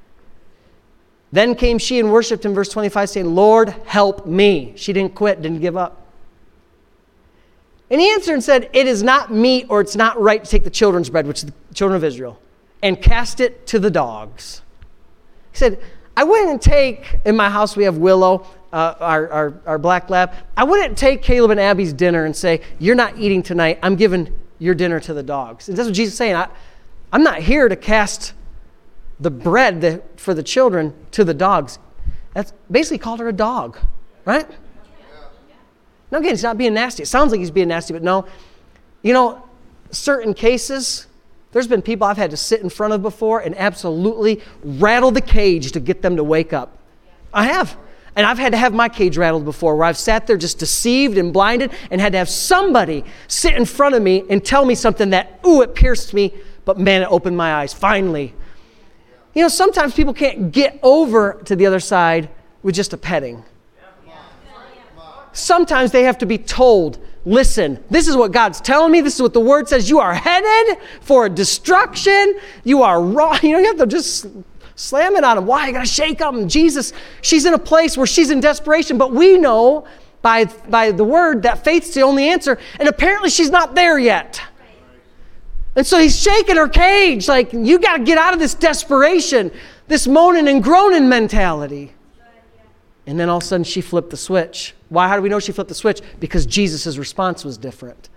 Then came she and worshipped him, verse twenty-five, saying, Lord, help me. She didn't quit, didn't give up. And he answered and said, it is not meet or it's not right to take the children's bread, which is the children of Israel, and cast it to the dogs. He said, I wouldn't take, in my house we have Willow, uh, our, our, our black lab. I wouldn't take Caleb and Abby's dinner and say, you're not eating tonight. I'm giving your dinner to the dogs. And that's what Jesus is saying. I, I'm not here to cast the bread that, for the children to the dogs. That's basically called her a dog, right? Now, again, he's not being nasty. It sounds like he's being nasty, but no. You know, certain cases, there's been people I've had to sit in front of before and absolutely rattle the cage to get them to wake up. I have. And I've had to have my cage rattled before, where I've sat there just deceived and blinded and had to have somebody sit in front of me and tell me something that, ooh, it pierced me, but man, it opened my eyes, finally. You know, sometimes people can't get over to the other side with just a petting. Sometimes they have to be told, listen, this is what God's telling me. This is what the Word says. You are headed for destruction. You are wrong. You know, you have to just slam it on them. Why? You got to shake them. Jesus, she's in a place where she's in desperation, but we know by, by the Word that faith's the only answer, and apparently she's not there yet. And so he's shaking her cage, like, you got to get out of this desperation, this moaning and groaning mentality. And then all of a sudden she flipped the switch. Why? How do we know she flipped the switch? Because Jesus' response was different.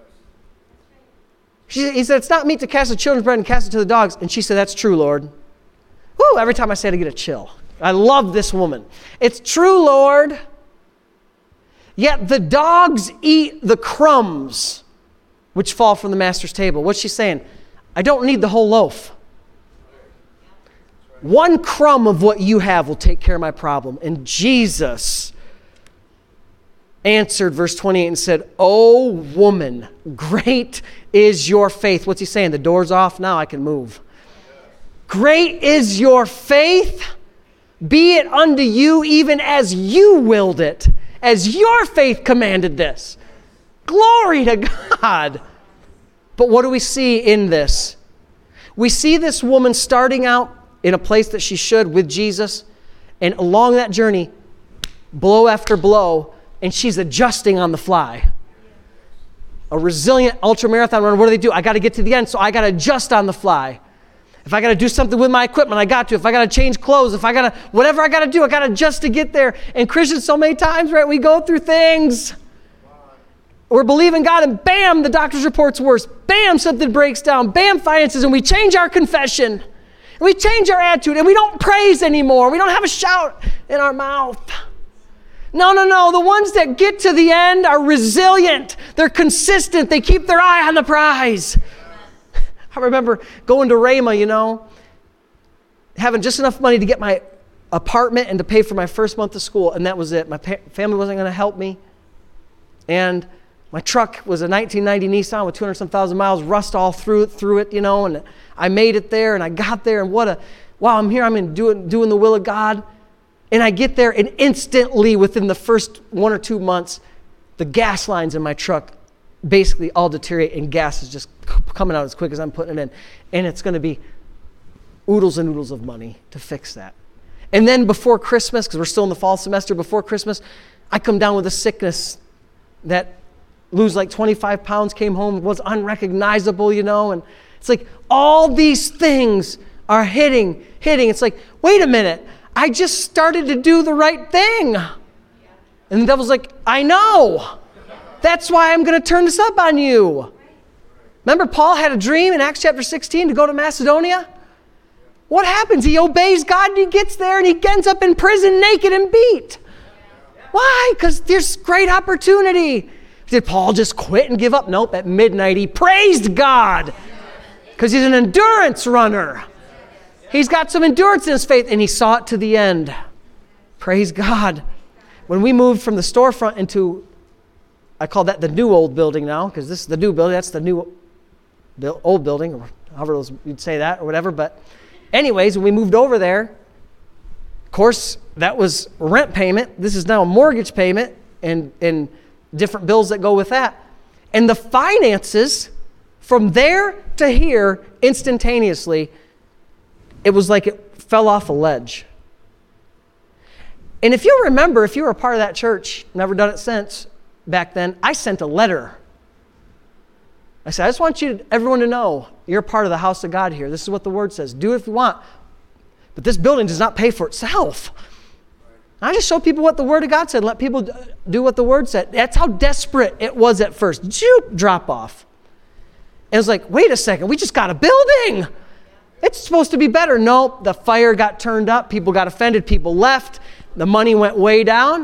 She, he said, it's not meet to cast the children's bread and cast it to the dogs. And she said, that's true, Lord. Woo, every time I say it, I get a chill. I love this woman. It's true, Lord. Yet the dogs eat the crumbs which fall from the master's table. What's she saying? I don't need the whole loaf. One crumb of what you have will take care of my problem. And Jesus answered, verse twenty-eight, and said, "O woman, great is your faith." What's he saying? The door's off now, I can move. Great is your faith. Be it unto you even as you willed it, as your faith commanded this. Glory to God. But what do we see in this? We see this woman starting out in a place that she should with Jesus, and along that journey, blow after blow, and she's adjusting on the fly. A resilient ultramarathon runner, what do they do? I got to get to the end, so I got to adjust on the fly. If I got to do something with my equipment, I got to. If I got to change clothes, if I got to, whatever I got to do, I got to adjust to get there. And Christians, so many times, right, we go through things. We're believing God, and bam, the doctor's report's worse. Bam, something breaks down. Bam, finances, and we change our confession. And we change our attitude, and we don't praise anymore. We don't have a shout in our mouth. No, no, no. The ones that get to the end are resilient. They're consistent. They keep their eye on the prize. I remember going to Rhema, you know, having just enough money to get my apartment and to pay for my first month of school, and that was it. My pa- family wasn't going to help me. And my truck was a nineteen ninety Nissan with two hundred some thousand miles, rust all through it, through it, you know, and I made it there, and I got there, and what a, wow, I'm here, I'm in doing, doing the will of God. And I get there, and instantly, within the first one or two months, the gas lines in my truck basically all deteriorate, and gas is just coming out as quick as I'm putting it in. And it's going to be oodles and oodles of money to fix that. And then before Christmas, because we're still in the fall semester, before Christmas, I come down with a sickness that lose like twenty-five pounds, came home, was unrecognizable, you know, and it's like all these things are hitting, hitting. It's like, wait a minute, I just started to do the right thing. And the devil's like, I know. That's why I'm going to turn this up on you. Remember, Paul had a dream in Acts chapter sixteen to go to Macedonia? What happens? He obeys God, and he gets there, and he ends up in prison naked and beat. Why? Because there's great opportunity. Did Paul just quit and give up? Nope. At midnight, he praised God because he's an endurance runner. He's got some endurance in his faith, and he saw it to the end. Praise God. When we moved from the storefront into, I call that the new old building now, because this is the new building. That's the new old building, or however you'd say that or whatever. But anyways, when we moved over there, of course, that was rent payment. This is now a mortgage payment and, and different bills that go with that. And the finances from there to here instantaneously, it was like it fell off a ledge. And if you remember, if you were a part of that church, never done it since, back then, I sent a letter. I said, I just want you to, everyone to know you're a part of the house of God here. This is what the word says. Do it if you want. But this building does not pay for itself. I just showed people what the word of God said. Let people do what the word said. That's how desperate it was at first. Joop, drop off. And it was like, wait a second, we just got a building. It's supposed to be better. Nope, the fire got turned up. People got offended. People left. The money went way down.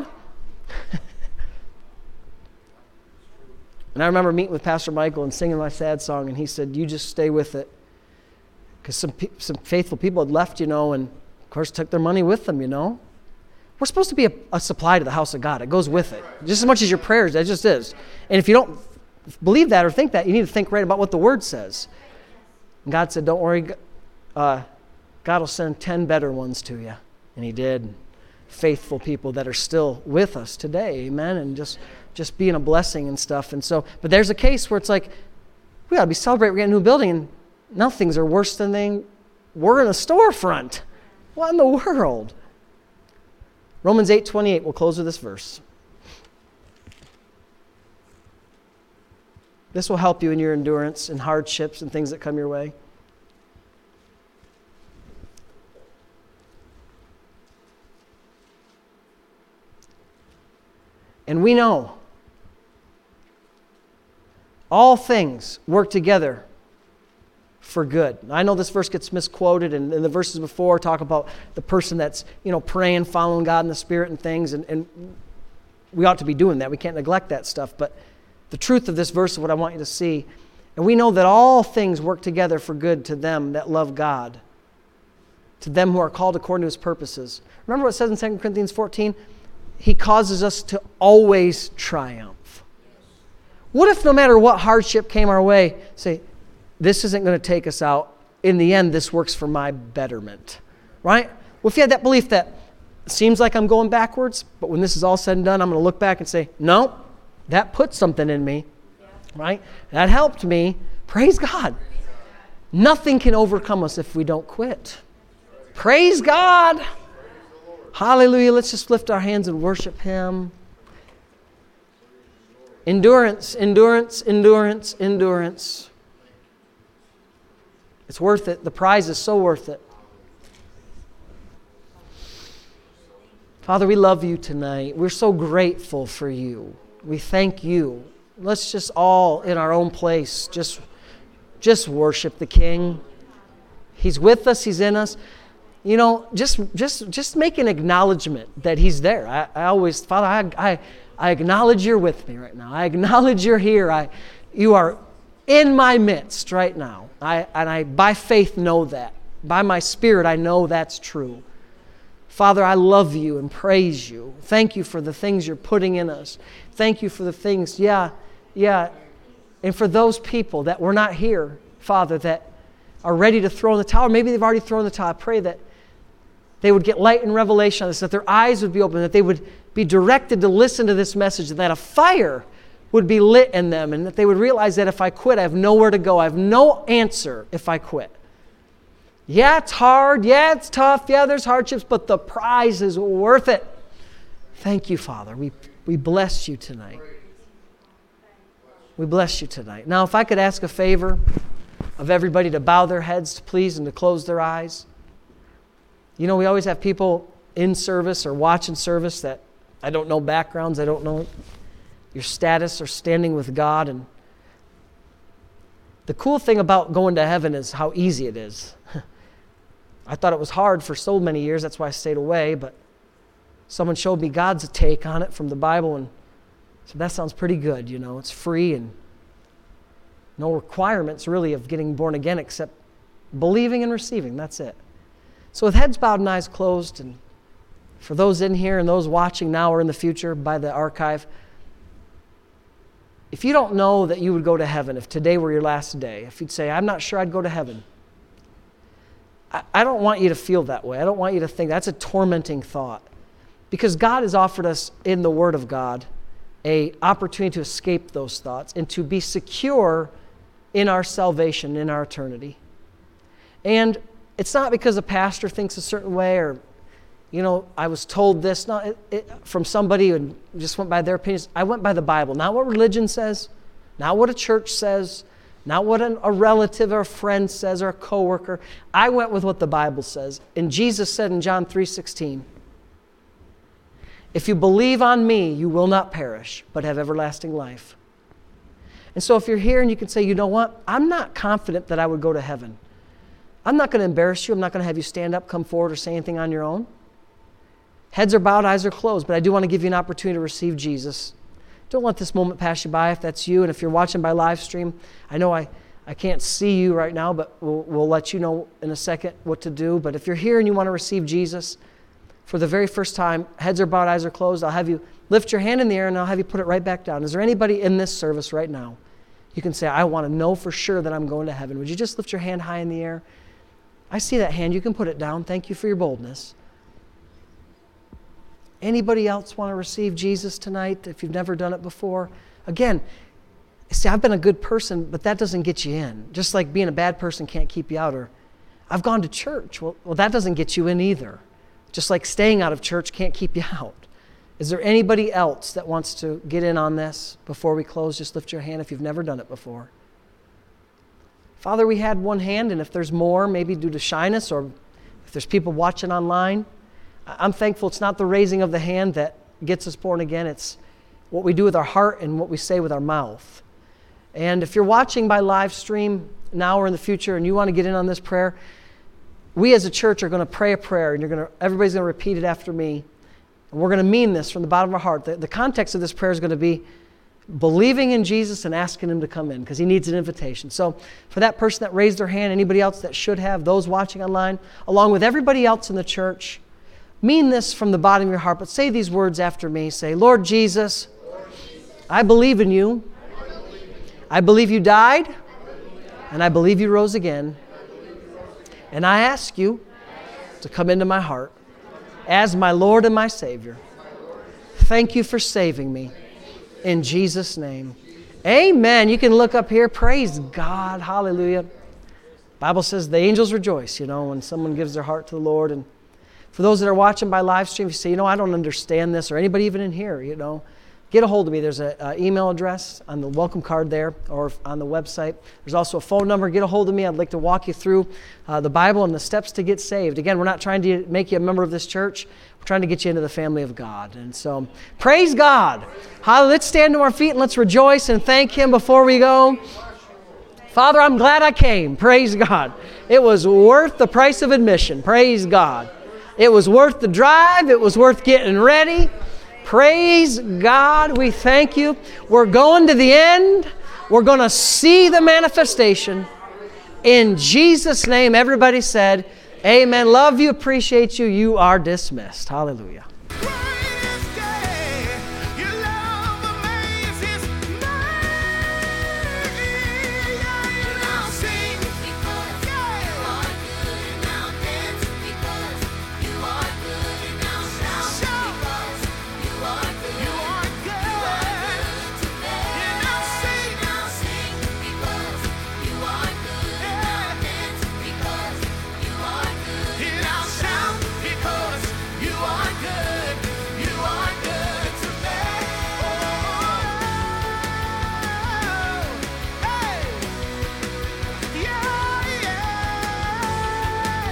And I remember meeting with Pastor Michael and singing my sad song, and he said, you just stay with it. Because some pe- some faithful people had left, you know, and of course took their money with them, you know. We're supposed to be a, a supply to the house of God. It goes with it. Just as much as your prayers, that just is. And if you don't believe that or think that, you need to think right about what the word says. And God said, don't worry, uh, God will send ten better ones to you. And he did. Faithful people that are still with us today, amen, and just just being a blessing and stuff. And so, but there's a case where it's like, we ought to be celebrating, we're getting a new building, and now things are worse than they were in a storefront. What in the world? Romans eight twenty-eight, we'll close with this verse. This will help you in your endurance and hardships and things that come your way. And we know all things work together for good. I know this verse gets misquoted, and, and the verses before talk about the person that's, you know, praying, following God in the Spirit and things, and, and we ought to be doing that. We can't neglect that stuff, but the truth of this verse is what I want you to see. And we know that all things work together for good to them that love God, to them who are called according to his purposes. Remember what it says in Second Corinthians fourteen? He causes us to always triumph. What if no matter what hardship came our way, say, this isn't going to take us out. In the end, this works for my betterment. Right? Well, if you had that belief that it seems like I'm going backwards, but when this is all said and done, I'm going to look back and say, no, that put something in me. Right? That helped me. Praise God. Nothing can overcome us if we don't quit. Praise God. Hallelujah. Let's just lift our hands and worship him. Endurance, endurance, endurance, endurance. It's worth it. The prize is so worth it. Father, we love you tonight. We're so grateful for you. We thank you. Let's just all in our own place just, just worship the King. He's with us. He's in us. You know, just just just make an acknowledgement that he's there. I, I always, Father, I, I I acknowledge you're with me right now. I acknowledge you're here. I you are in my midst right now. I and I by faith know that. By my spirit I know that's true. Father, I love you and praise you. Thank you for the things you're putting in us. Thank you for the things, yeah, yeah. And for those people that were not here, Father, that are ready to throw in the towel, maybe they've already thrown in the towel. I pray that they would get light and revelation on this, that their eyes would be open, that they would be directed to listen to this message, that a fire would be lit in them, and that they would realize that if I quit, I have nowhere to go. I have no answer if I quit. Yeah, it's hard. Yeah, it's tough. Yeah, there's hardships, but the prize is worth it. Thank you, Father. We, we bless you tonight. We bless you tonight. Now, if I could ask a favor of everybody to bow their heads, please, and to close their eyes. You know, we always have people in service or watching service that I don't know backgrounds, I don't know your status or standing with God. And the cool thing about going to heaven is how easy it is. I thought it was hard for so many years, that's why I stayed away, but someone showed me God's take on it from the Bible and said, that sounds pretty good, you know, it's free and no requirements really of getting born again except believing and receiving, that's it. So with heads bowed and eyes closed, and for those in here and those watching now or in the future by the archive, if you don't know that you would go to heaven, if today were your last day, if you'd say, I'm not sure I'd go to heaven, I, I don't want you to feel that way. I don't want you to think that's a tormenting thought. Because God has offered us in the Word of God an opportunity to escape those thoughts and to be secure in our salvation, in our eternity. And it's not because a pastor thinks a certain way or, you know, I was told this not it, it, from somebody who just went by their opinions. I went by the Bible, not what religion says, not what a church says, not what an, a relative or a friend says or a coworker. I went with what the Bible says. And Jesus said in John three sixteen, if you believe on me, you will not perish, but have everlasting life. And so if you're here and you can say, you know what, I'm not confident that I would go to heaven. I'm not going to embarrass you. I'm not going to have you stand up, come forward, or say anything on your own. Heads are bowed, eyes are closed, but I do want to give you an opportunity to receive Jesus. Don't let this moment pass you by if that's you. And if you're watching by live stream, I know I, I can't see you right now, but we'll, we'll let you know in a second what to do. But if you're here and you want to receive Jesus for the very first time, heads are bowed, eyes are closed, I'll have you lift your hand in the air and I'll have you put it right back down. Is there anybody in this service right now? You can say, I want to know for sure that I'm going to heaven. Would you just lift your hand high in the air? I see that hand. You can put it down. Thank you for your boldness. Anybody else want to receive Jesus tonight if you've never done it before? Again, see, I've been a good person, but that doesn't get you in. Just like being a bad person can't keep you out. Or I've gone to church. Well, well, that doesn't get you in either. Just like staying out of church can't keep you out. Is there anybody else that wants to get in on this before we close? Just lift your hand if you've never done it before. Father, we had one hand, and if there's more, maybe due to shyness or if there's people watching online, I'm thankful it's not the raising of the hand that gets us born again. It's what we do with our heart and what we say with our mouth. And if you're watching by live stream, now or in the future and you want to get in on this prayer, we as a church are going to pray a prayer, and you're going to, everybody's going to repeat it after me. And we're going to mean this from the bottom of our heart. The, the context of this prayer is going to be believing in Jesus and asking Him to come in because He needs an invitation. So for that person that raised their hand, anybody else that should have, those watching online, along with everybody else in the church, mean this from the bottom of your heart, but say these words after me. Say, Lord Jesus, Lord Jesus, I believe in you. I believe, in you. I believe you died, I believe you died, and I believe you rose again. And I ask you to come into my heart as my Lord and my Savior. Thank you for saving me. In Jesus' name. Amen. You can look up here. Praise God. Hallelujah. Bible says the angels rejoice, you know, when someone gives their heart to the Lord. And for those that are watching by live stream, if you say, you know, I don't understand this, or anybody even in here, you know, get a hold of me. There's an email address on the welcome card there or on the website. There's also a phone number. Get a hold of me. I'd like to walk you through uh, the Bible and the steps to get saved. Again, we're not trying to make you a member of this church. We're trying to get you into the family of God. And so, praise God. Hallelujah. Let's stand to our feet and let's rejoice and thank Him before we go. Father, I'm glad I came. Praise God. It was worth the price of admission. Praise God. It was worth the drive. It was worth getting ready. Praise God. We thank you. We're going to the end. We're going to see the manifestation. In Jesus' name, everybody said, amen. Love you, appreciate you. You are dismissed. Hallelujah.